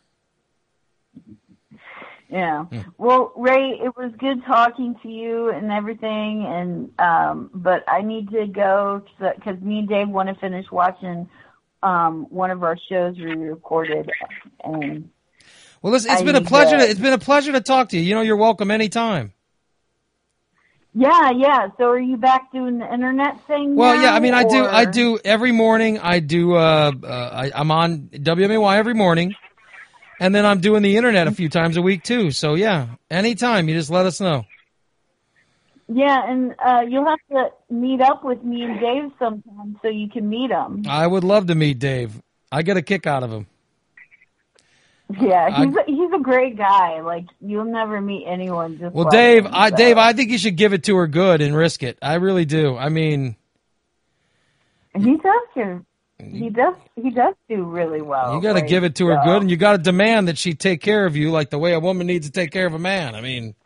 Yeah. Well, Ray, it was good talking to you and everything, and um, but I need to go because me and Dave want to finish watching um, one of our shows we recorded. And well, listen, it's I been a need pleasure. to- To, it's been a pleasure to talk to you. You know, you're welcome anytime. yeah, yeah. So, are you back doing the internet thing? Well, now, yeah, I mean, I do. or- I do every morning. I do. Uh, uh, I, I'm on W M A Y every morning, and then I'm doing the internet a few times a week too. So yeah, anytime you just let us know. Yeah, and uh, you'll have to meet up with me and Dave sometime so you can meet him. I would love to meet Dave. I get a kick out of him. Yeah, I- he's a, he's a great guy. Like, you'll never meet anyone just Well, like Dave, him, I so. Dave, I think you should give it to her good and risk it. I really do. I mean, He does do. He does. He does do really well. you got to like, give it to her so. good, and you got to demand that she take care of you like the way a woman needs to take care of a man. I mean,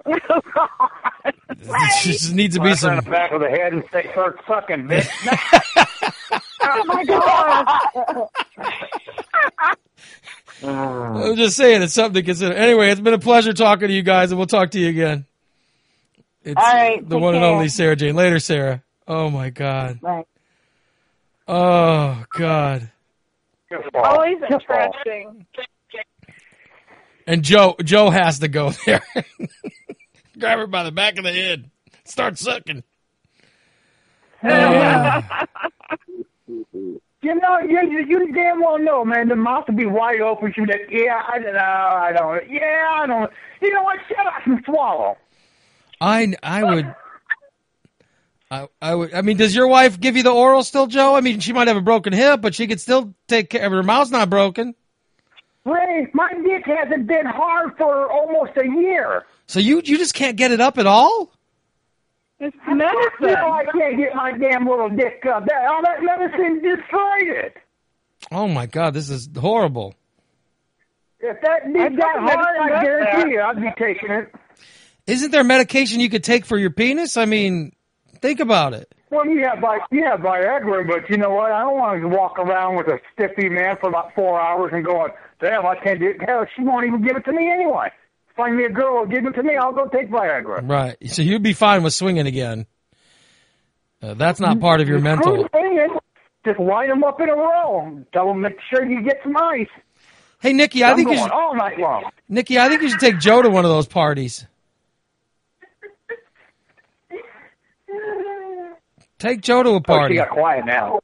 it just needs to be Slap her in some. the back of the head and say, "Start sucking, bitch." Oh, my God. I'm just saying, it's something to consider. Anyway, it's been a pleasure talking to you guys, and we'll talk to you again. It's All right, the take one and care. only Sarah Jane. Later, Sarah. Oh my God. Right. Oh God. Always interesting. And Joe, Joe has to go there. Grab her by the back of the head. Start sucking. Oh. You know, you, you you damn well know, man. The mouth will be wide open. She'll be like, "Yeah, I don't know, I don't. Yeah, I don't. You know what? Shut up and swallow." I, I would. I, I would. I mean, does your wife give you the oral still, Joe? I mean, she might have a broken hip, but she could still take care of her mouth's not broken. Ray, my dick hasn't been hard for almost a year. So you you just can't get it up at all? It's You know, medicine. I can't get my damn little dick up. That, all that medicine destroyed it. Oh my God, this is horrible. If that I dick got took hard, medicine I up guarantee there. you I'd be taking it. Isn't there medication you could take for your penis? I mean, think about it. Well, you have, Vi- you have Viagra, but you know what? I don't want to walk around with a stiffy man for about four hours and going, damn, I can't do it. Hell, she won't even give it to me anyway. Find me a girl who'll give it to me, I'll go take Viagra. Right. So you'd be fine with swinging again. Uh, that's not part of your mental. Screw the thing, just line them up in a row. Tell them, make sure you get some ice. Hey, Nikki, I I'm think you going should, all night long. Nikki, I think you should take Joe to one of those parties. Take Joe to a Oh, she party. got quiet now.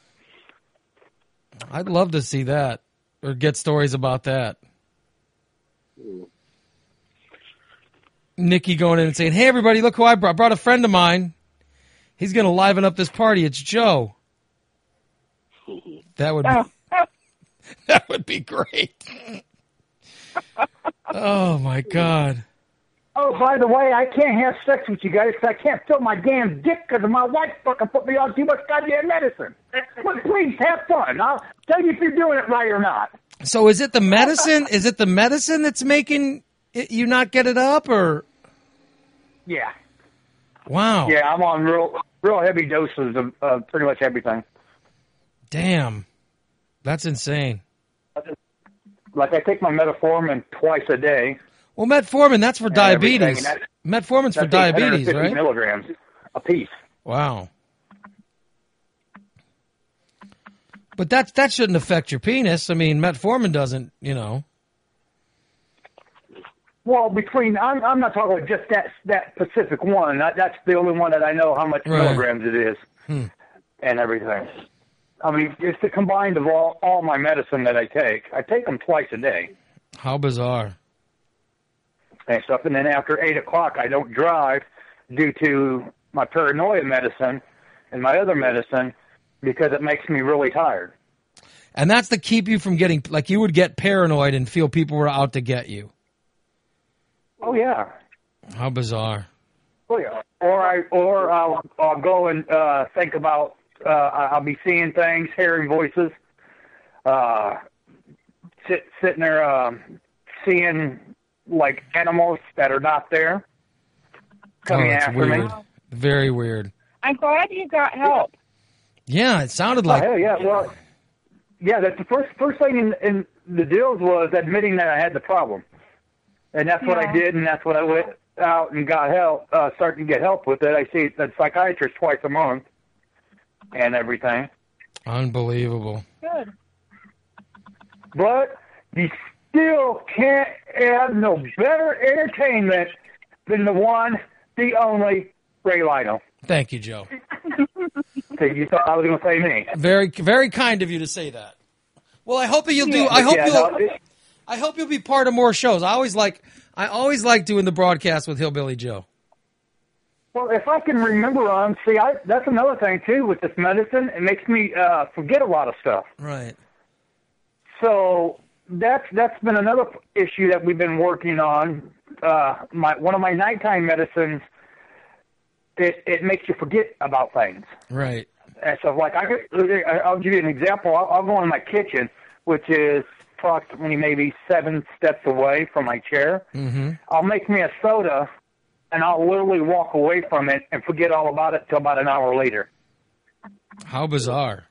I'd love to see that or get stories about that. Nikki going in and saying, hey, everybody, look who I brought. I brought a friend of mine. He's going to liven up this party. It's Joe. That would be, that would be great. Oh, my God. Oh, by the way, I can't have sex with you guys 'cause I can't feel my damn dick because my wife fucking put me on too much goddamn medicine. But please, have fun. I'll tell you if you're doing it right or not. So is it the medicine? Is it the medicine that's making it, you not get it up, or? Yeah. Wow. Yeah, I'm on real real heavy doses of uh, pretty much everything. Damn. That's insane. Like, I take my metformin twice a day. Well, metformin, that's for diabetes. everything, and Metformin's for That's diabetes, eight hundred fifty right? milligrams a piece. Wow. But that that shouldn't affect your penis. I mean, metformin doesn't, you know. Well, between I'm I'm not talking about just that that specific one. That, that's the only one that I know how much Right. milligrams it is, Hmm. and everything. I mean, it's the combined of all, all my medicine that I take. I take them twice a day How bizarre. and stuff. And then after eight o'clock, I don't drive due to my paranoia medicine and my other medicine because it makes me really tired. And that's to keep you from getting, like you would get paranoid and feel people were out to get you. Oh, yeah. How bizarre. Oh, yeah. Or, I, or I'll, I'll go and uh, think about, uh, I'll be seeing things, hearing voices, uh, sit, sitting there um, seeing, like, animals that are not there coming oh, that's after weird. me. Very weird. I'm glad you got help. Yeah, it sounded like. Oh, hell yeah. Well, yeah, that's the first first thing in, in the deals was admitting that I had the problem. And that's what I Yeah. did, and that's what I went out and got help, uh, started to get help with it. I see a psychiatrist twice a month and everything. Unbelievable. Good. But you still can't have no better entertainment than the one, the only, Ray Lino. Thank you, Joe. So you thought I was going to say me. Very, very kind of you to say that. Well, I hope that you'll do. Yeah, I hope yeah, you'll. no, it- I hope you'll be part of more shows. I always like. I always like doing the broadcast with Hillbilly Joe. Well, if I can remember on, see, I, that's another thing, too, with this medicine. It makes me uh, forget a lot of stuff. Right. So that's that's been another issue that we've been working on. Uh, my one of my nighttime medicines, it, it makes you forget about things. Right. And so, like, I, could- I'll give you an example. I'll, I'll go in my kitchen, which is approximately maybe seven steps away from my chair. Mm-hmm. I'll make me a soda, and I'll literally walk away from it and forget all about it till about an hour later. How bizarre.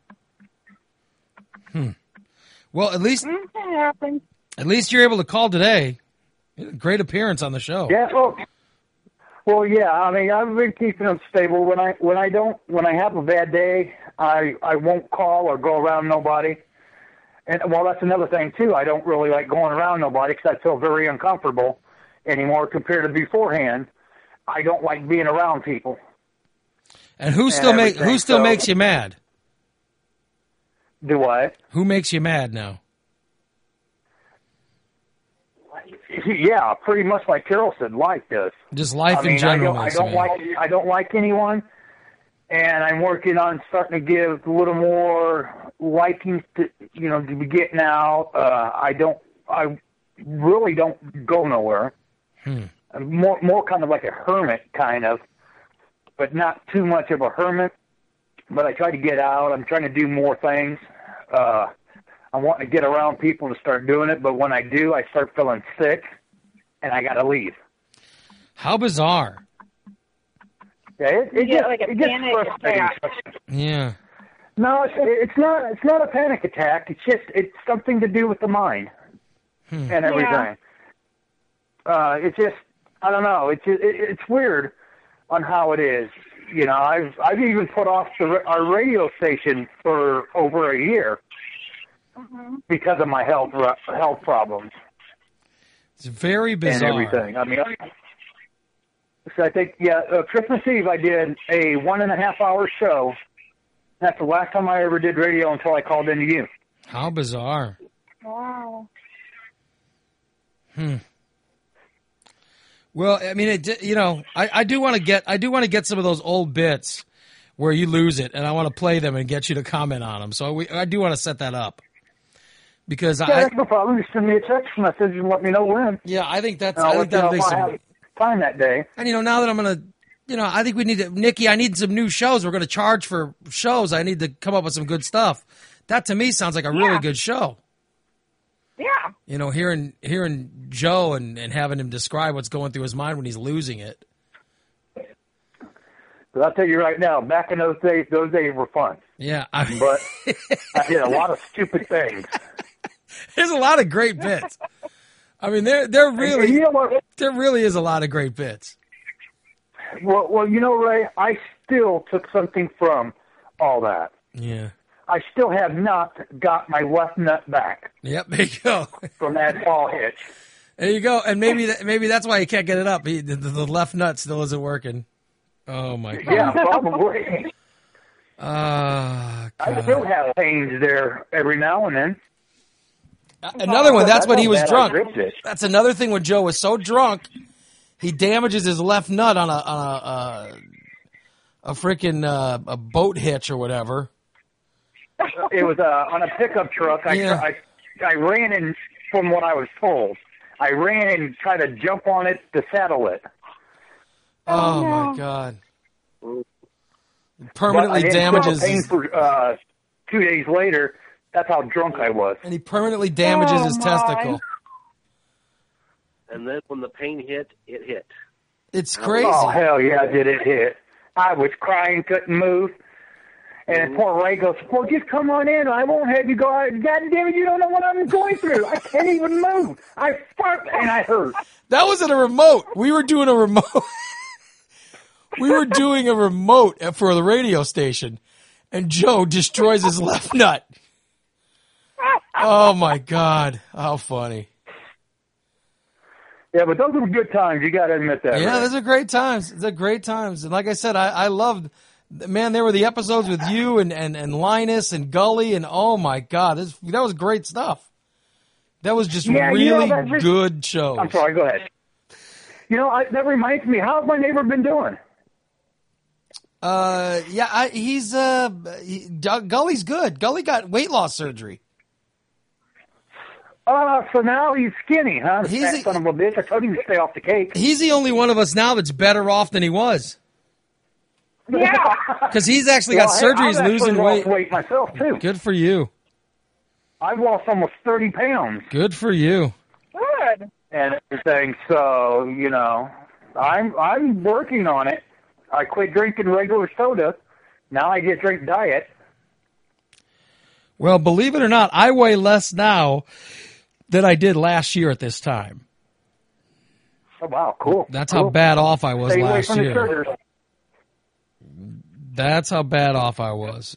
Hmm. Well, at least Mm, that happens. at least you're able to call today. Great appearance on the show. Yeah. Well, well, yeah. I mean, I've been keeping them stable. When I when I don't when I have a bad day, I I won't call or go around nobody. And well, that's another thing too. I don't really like going around nobody because I feel very uncomfortable anymore compared to beforehand. I don't like being around people. And who still make everything, who still so- makes you mad? Do I? Who makes you mad now? Yeah, pretty much like Carol said, life does. Just life I mean, in general I makes don't, I you don't mad. like I don't like anyone, and I'm working on starting to give a little more liking to you know to be getting out. Uh, I don't I really don't go nowhere. Hmm. I'm more more kind of like a hermit kind of, but not too much of a hermit. But I try to get out. I'm trying to do more things. Uh, I want to get around people to start doing it, but when I do, I start feeling sick, and I got to leave. How bizarre. Yeah, it, it You get gets, like a it gets panic frustrating. attack. Yeah. No, it's, it's not. It's not a panic attack. It's just it's something to do with the mind Hmm. and everything. Uh, it's just I don't know. It's just, it, it's weird on how it is. You know, I've I've even put off the, our radio station for over a year Mm-hmm. because of my health health problems It's very bizarre. and everything. I mean, I, so I think yeah, uh, Christmas Eve I did a one and a half hour show. That's the last time I ever did radio until I called into you. How bizarre. Wow. Hmm. Well, I mean, it. You know, I, I do want to get I do want to get some of those old bits where you lose it, and I want to play them and get you to comment on them. So we, I do want to set that up because Yeah, I. that's no problem. Just send me a text message and let me know when. Yeah, I think that's. And I I'll think let you that know makes if I some. have time that day. And you know, now that I'm gonna, you know, I think we need to, Nikki. I need some new shows. We're gonna charge for shows. I need to come up with some good stuff. That to me sounds like a really Yeah. good show. Yeah. You know, hearing hearing Joe and, and having him describe what's going through his mind when he's losing it. But I'll tell you right now, back in those days, those days were fun. Yeah, I mean, But I did a lot of stupid things. there's a lot of great bits. I mean, there there And really you know what? there really is a lot of great bits. Well, well, you know, Ray, I still took something from all that. Yeah. I still have not got my left nut back Yep. There you go. from that ball hitch. There you go. And maybe that, maybe that's why he can't get it up. He, the, the left nut still isn't working. Oh my god. Yeah, probably. Uh, I still have pains there every now and then. Another one. That's That's when he how was bad I drunk. gripped it. That's another thing when Joe was so drunk, he damages his left nut on a on a uh, a freaking uh, a boat hitch or whatever. It was uh, on a pickup truck. I, Yeah. I I ran in, from what I was told, I ran and tried to jump on it to saddle it. Oh, no. my God! But Permanently I didn't feel damages, pain his, for uh, two days later. That's how drunk I was. and he permanently damages Oh, his my. testicle. And then when the pain hit, it hit. It's crazy. Oh, hell yeah, did it hit. I was crying, couldn't move. And poor Ray goes, well, just come on in. I won't have you go out. God damn it, you don't know what I'm going through. I can't even move. I fart and I hurt. That was at a remote. We were doing a remote. We were doing a remote for the radio station, and Joe destroys his left nut. Oh, my God. How funny. Yeah, but those were good times. You got to admit that. Yeah, Ray. those are great times. Those are great times. And like I said, I, I loved, man, there were the episodes with you and, and, and Linus and Gully, and oh, my God. This, that was great stuff. That was just Yeah, really you know, that's just- good shows. I'm sorry, go ahead. You know, I, that reminds me, how's my neighbor been doing? Uh, yeah, I, he's, uh, he, Gully's good. Gully got weight loss surgery. Uh, so now he's skinny, huh? He's Fat a- son of a bitch. I told him to stay off the cake. He's the only one of us now that's better off than he was. Yeah. Because he's actually Well, got hey, surgery. I've He's actually losing lost weight. weight myself, too. Good for you. I've lost almost thirty pounds Good for you. Good. and everything. So, you know, I'm I'm working on it. I quit drinking regular soda. Now I just drink diet. Well, believe it or not, I weigh less now than I did last year at this time. Oh, wow, cool. That's cool. how bad off I was Stay away last from the year. sugars. That's how bad off I was.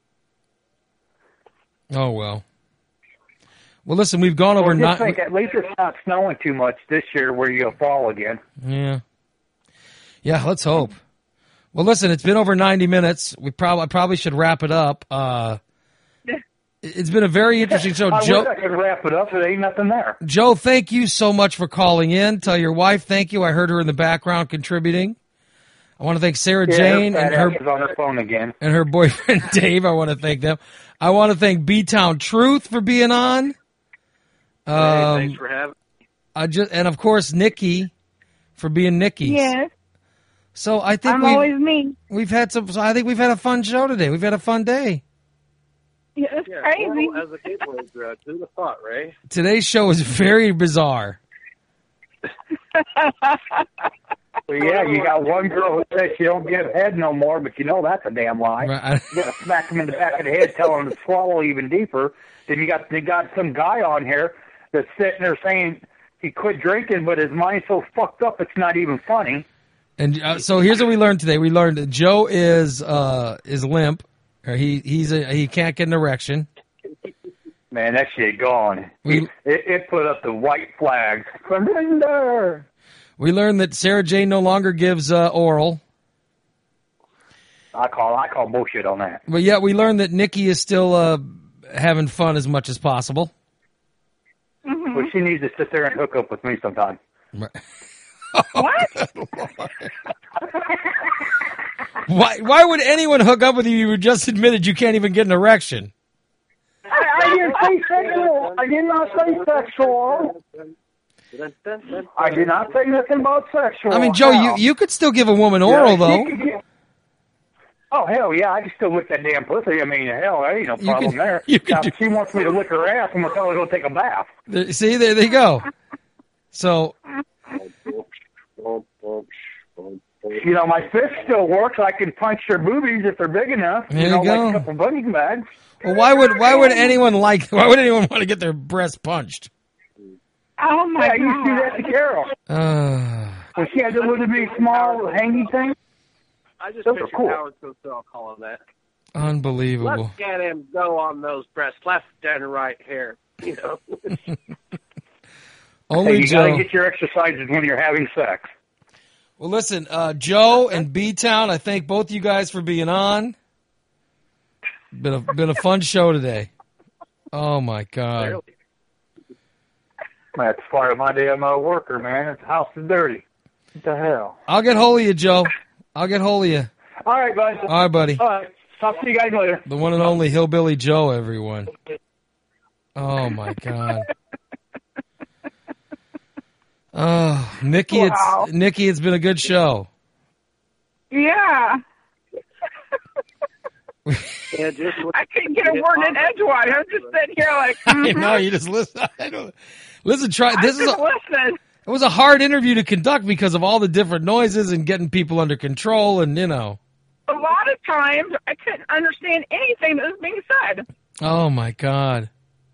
Oh, well. Well, listen, we've gone over Well, just nine. think, at least it's not snowing too much this year where you'll fall again. Yeah. Yeah, let's hope. Well, listen, it's been over ninety minutes. We probably I probably should wrap it up. Uh, it's been a very interesting show. I Joe, wish I could wrap it up. There ain't nothing there. Joe, thank you so much for calling in. Tell your wife thank you. I heard her in the background contributing. I want to thank Sarah Yeah, Jane her and fat her ass is on her phone again. and her boyfriend Dave. I want to thank them. I want to thank B-Town Truth for being on. Hey, Um, thanks for having me. I just and of course Nikki for being Nikki. Yes. So I think I'm we've, always me. we've had some. So I think we've had a fun show today. We've had a fun day. Yeah, it's Yeah, crazy. well, as a gateway drug, who'd have thought, Ray? Today's show is very bizarre. Well, yeah, you got one girl who says she don't give head no more, but you know that's a damn lie. Right. You gotta smack him in the back of the head, tell him to swallow even deeper. Then you got you got some guy on here that's sitting there saying he quit drinking, but his mind's so fucked up it's not even funny. And uh, so here's what we learned today. We learned that Joe is uh, is limp. Or he he's a, he can't get an erection. Man, that shit gone. We- It, it put up the white flags. Surrender. We learned that Sarah Jane no longer gives uh, oral. I call I call bullshit on that. But yet we learned that Nikki is still uh, having fun as much as possible. Mm-hmm. But she needs to sit there and hook up with me sometime. What? Why why would anyone hook up with you? You just admitted you can't even get an erection. I, I didn't say sexual. I did not say sexual. I did not say nothing about sexual. I mean, Joe, you, Hell. you could still give a woman oral, Yeah, though. she could get- Oh, hell yeah, I can still lick that damn pussy. I mean, hell, there ain't no You problem can- there. you can Now, do- if she wants me to lick her ass, I'm going to tell her to go take a bath. There- See, there they go. So, You know, my fist still works. I can punch her boobies if they're big enough. There you you know, go. like a couple bunny bags. well, why would why would anyone like why would anyone want to get their breast punched? Oh my Yeah, you see god. that to Carol. Uh, When she had the little bitty small hangy thing. I just Those are picture cool. Howard Cosell calling that. unbelievable. Let's get him go on those breasts, left and right here. You know. Hey, Only you got to Joe. get your exercises when you're having sex. Well, listen, uh, Joe and B-Town, I thank both you guys for being on. Been a been a fun show today. Oh my God. Barely. That's part of my damn uh, worker, man. The house is dirty. What the hell? I'll get hold of you, Joe. I'll get hold of you. All right, guys. All right, buddy. All right. Talk to you guys later. The one and only Hillbilly Joe, everyone. Oh my God. Oh, Nikki, Wow. it's Nikki. It's been a good show. Yeah. Yeah, just I couldn't get a word in edgewise. I was just sitting here like, mm-hmm. No, you just listen. I don't, listen, try. I This is just a, listen. it was a hard interview to conduct because of all the different noises and getting people under control, and you know. A lot of times I couldn't understand anything that was being said. Oh my God.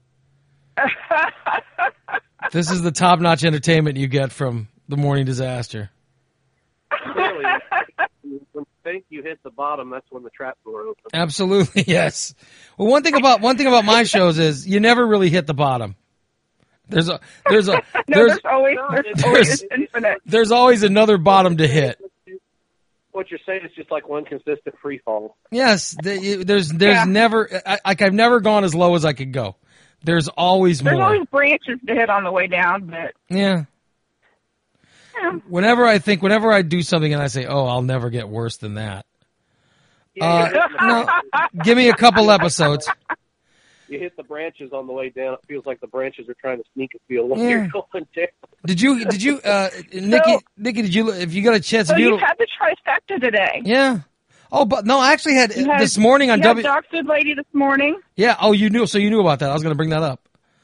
This is the top-notch entertainment you get from the Morning Disaster. really, when you think you hit the bottom, that's when the trap door opens. Absolutely, yes. Well, one thing about one thing about my shows is you never really hit the bottom. There's a there's a no, there's there's always there's, there's- always infinite. there's always another bottom to hit. What you're saying is just like one consistent free fall. Yes, the, you- there's there's Yeah. never I, like I've never gone as low as I could go. There's always There's more. always branches to hit on the way down, but Yeah. yeah. Whenever I think, whenever I do something and I say, "Oh, I'll never get worse than that," Yeah, you, uh, hit the, no, give me a couple episodes. you hit the branches on the way down. It feels like the branches are trying to sneak a feel when Yeah. you're going down. Did you? Did you? Uh, Nikki? So- Nikki? Did you? If you got a chance So to do you it, had the trifecta today. yeah. Oh, but no, I actually had, You had- this morning on you W. had Dog Food Lady this morning. Yeah. Oh, you knew. So you knew about that. I was going to bring that up.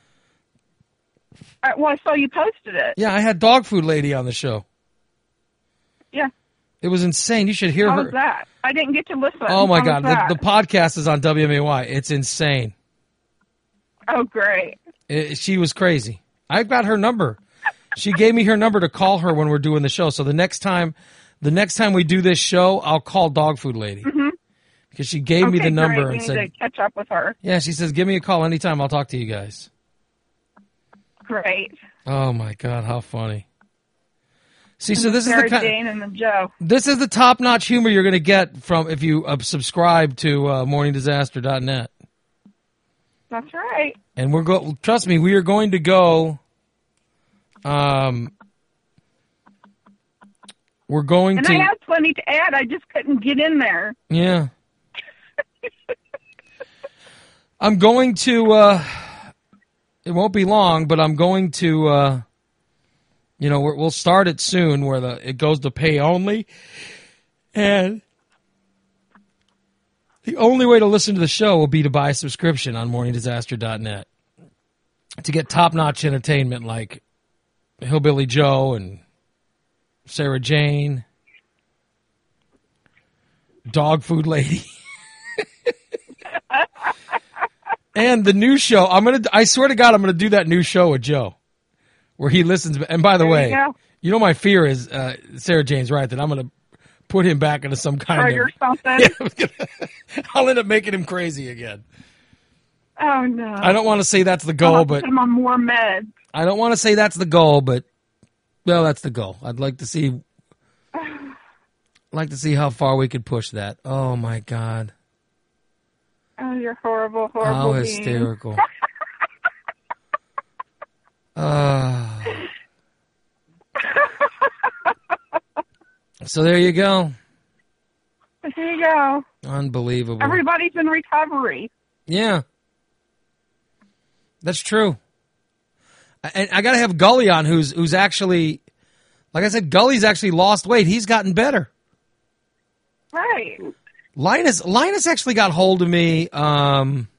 Uh, well, I saw you posted it. Yeah, I had Dog Food Lady on the show. Yeah. It was insane. You should hear How her. was that? I didn't get to listen. Oh my How God, was that? the, the podcast is on W M A Y. It's insane. Oh, great. It, she was crazy. I've got her number. She gave me her number to call her when we're doing the show. So the next time, the next time we do this show, I'll call Dog Food Lady Mm-hmm. because she gave me Okay, the number great. We and need said, to catch up with her. "Yeah." She says, "Give me a call anytime. I'll talk to you guys." Great. Oh my God, how funny! See, so this is Sarah the kind. Jane and the Joe. This is the top-notch humor you're going to get from if you uh, subscribe to uh, morning disaster dot net. That's right. And we're go. Trust me, we are going to go. Um, we're going And to. I had plenty to add. I just couldn't get in there. Yeah. I'm going to. Uh, it won't be long, but I'm going to. Uh, you know, we're, we'll start it soon, where the it goes to pay only, and the only way to listen to the show will be to buy a subscription on morning disaster dot net to get top-notch entertainment like Hillbilly Joe and Sarah Jane, Dog Food Lady, and the new show. I'm gonna. I swear to God, I'm gonna do that new show with Joe, where he listens. And by the There way, you go. you know my fear is uh, Sarah Jane's right that I'm gonna put him back into some kind Trigger of. something. Yeah, I'm gonna- I'll end up making him crazy again. Oh, no. I don't want to say that's the I'll goal, have to but put him on more meds. I don't want to say that's the goal, but well, that's the goal. I'd like to see, like to see how far we could push that. Oh my God, Oh, you're horrible, horrible how being. hysterical! uh, so there you go. There you go. Unbelievable. Everybody's in recovery. Yeah, that's true. And I got to have Gully on, who's who's actually, like I said, Gully's actually lost weight. He's gotten better. Right. Linus Linus actually got hold of me. Um,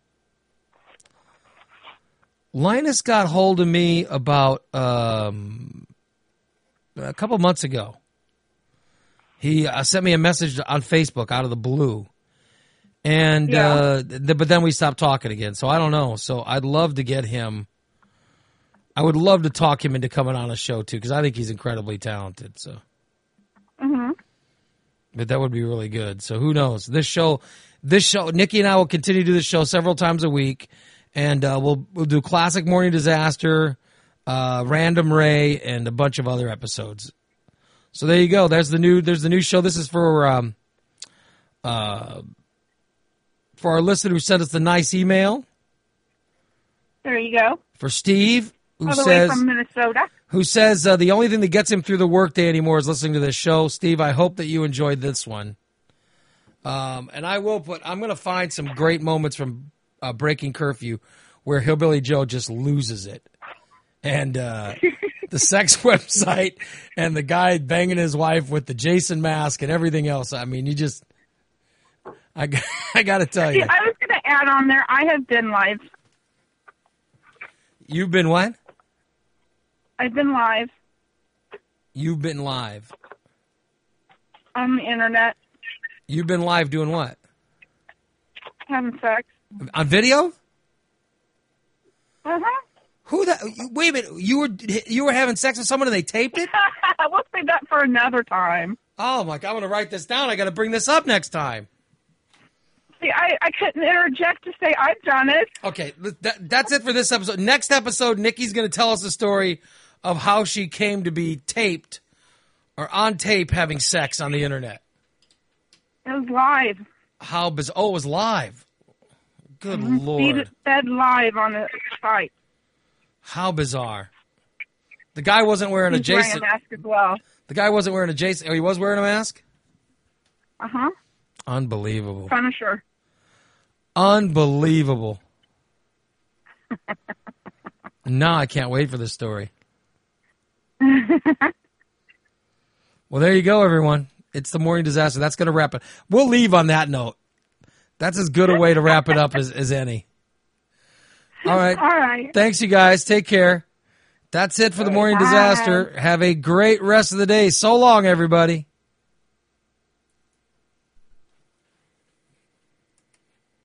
Linus got hold of me about um, a couple months ago. He uh, sent me a message on Facebook out of the blue, and Yeah. uh, th- but then we stopped talking again. So I don't know. So I'd love to get him. I would love to talk him into coming on a show too, because I think he's incredibly talented. So. Mm-hmm. But that would be really good. So who knows? This show, this show, Nikki and I will continue to do this show several times a week, and uh, we'll we'll do classic morning disaster, uh, random Ray, and a bunch of other episodes. So there you go. There's the new. There's the new show. This is for um, uh, for our listener who sent us the nice email. There you go. For Steve, who All the says, way from Minnesota. who says uh, the only thing that gets him through the workday anymore is listening to this show. Steve, I hope that you enjoyed this one. Um, and I will put, I'm going to find some great moments from uh, Breaking Curfew where Hillbilly Joe just loses it. And uh, the sex website and the guy banging his wife with the Jason mask and everything else. I mean, you just, I, I got to tell See, you. I was going to add on there, I have been live. You've been what? I've been live You've been live. on the internet You've been live doing what? having sex. On video? Uh-huh. Who that? Wait a minute. You were you were having sex with someone and they taped it? We'll save that for another time. Oh my God! I'm gonna write this down. I got to bring this up next time. See, I, I couldn't interject to say I've done it. Okay, that, that's it for this episode. Next episode, Nikki's gonna tell us the story of how she came to be taped or on tape having sex on the internet. It was live. How bizarre! Oh, it was live. Good Mhm. Lord! Feed- Fed live on the site. How bizarre! The guy wasn't wearing a He's wearing Jason. a mask as well. The guy wasn't wearing a Jason. Oh, he was wearing a mask. Uh huh. Unbelievable! Punisher. Unbelievable! No, I can't wait for this story. Well, there you go, everyone. It's the morning disaster. That's going to wrap it. We'll leave on that note. That's as good a way to wrap it up as, as any. All right. All right. Thanks, you guys. Take care. That's it for the morning Bye. disaster. Have a great rest of the day. So long, everybody.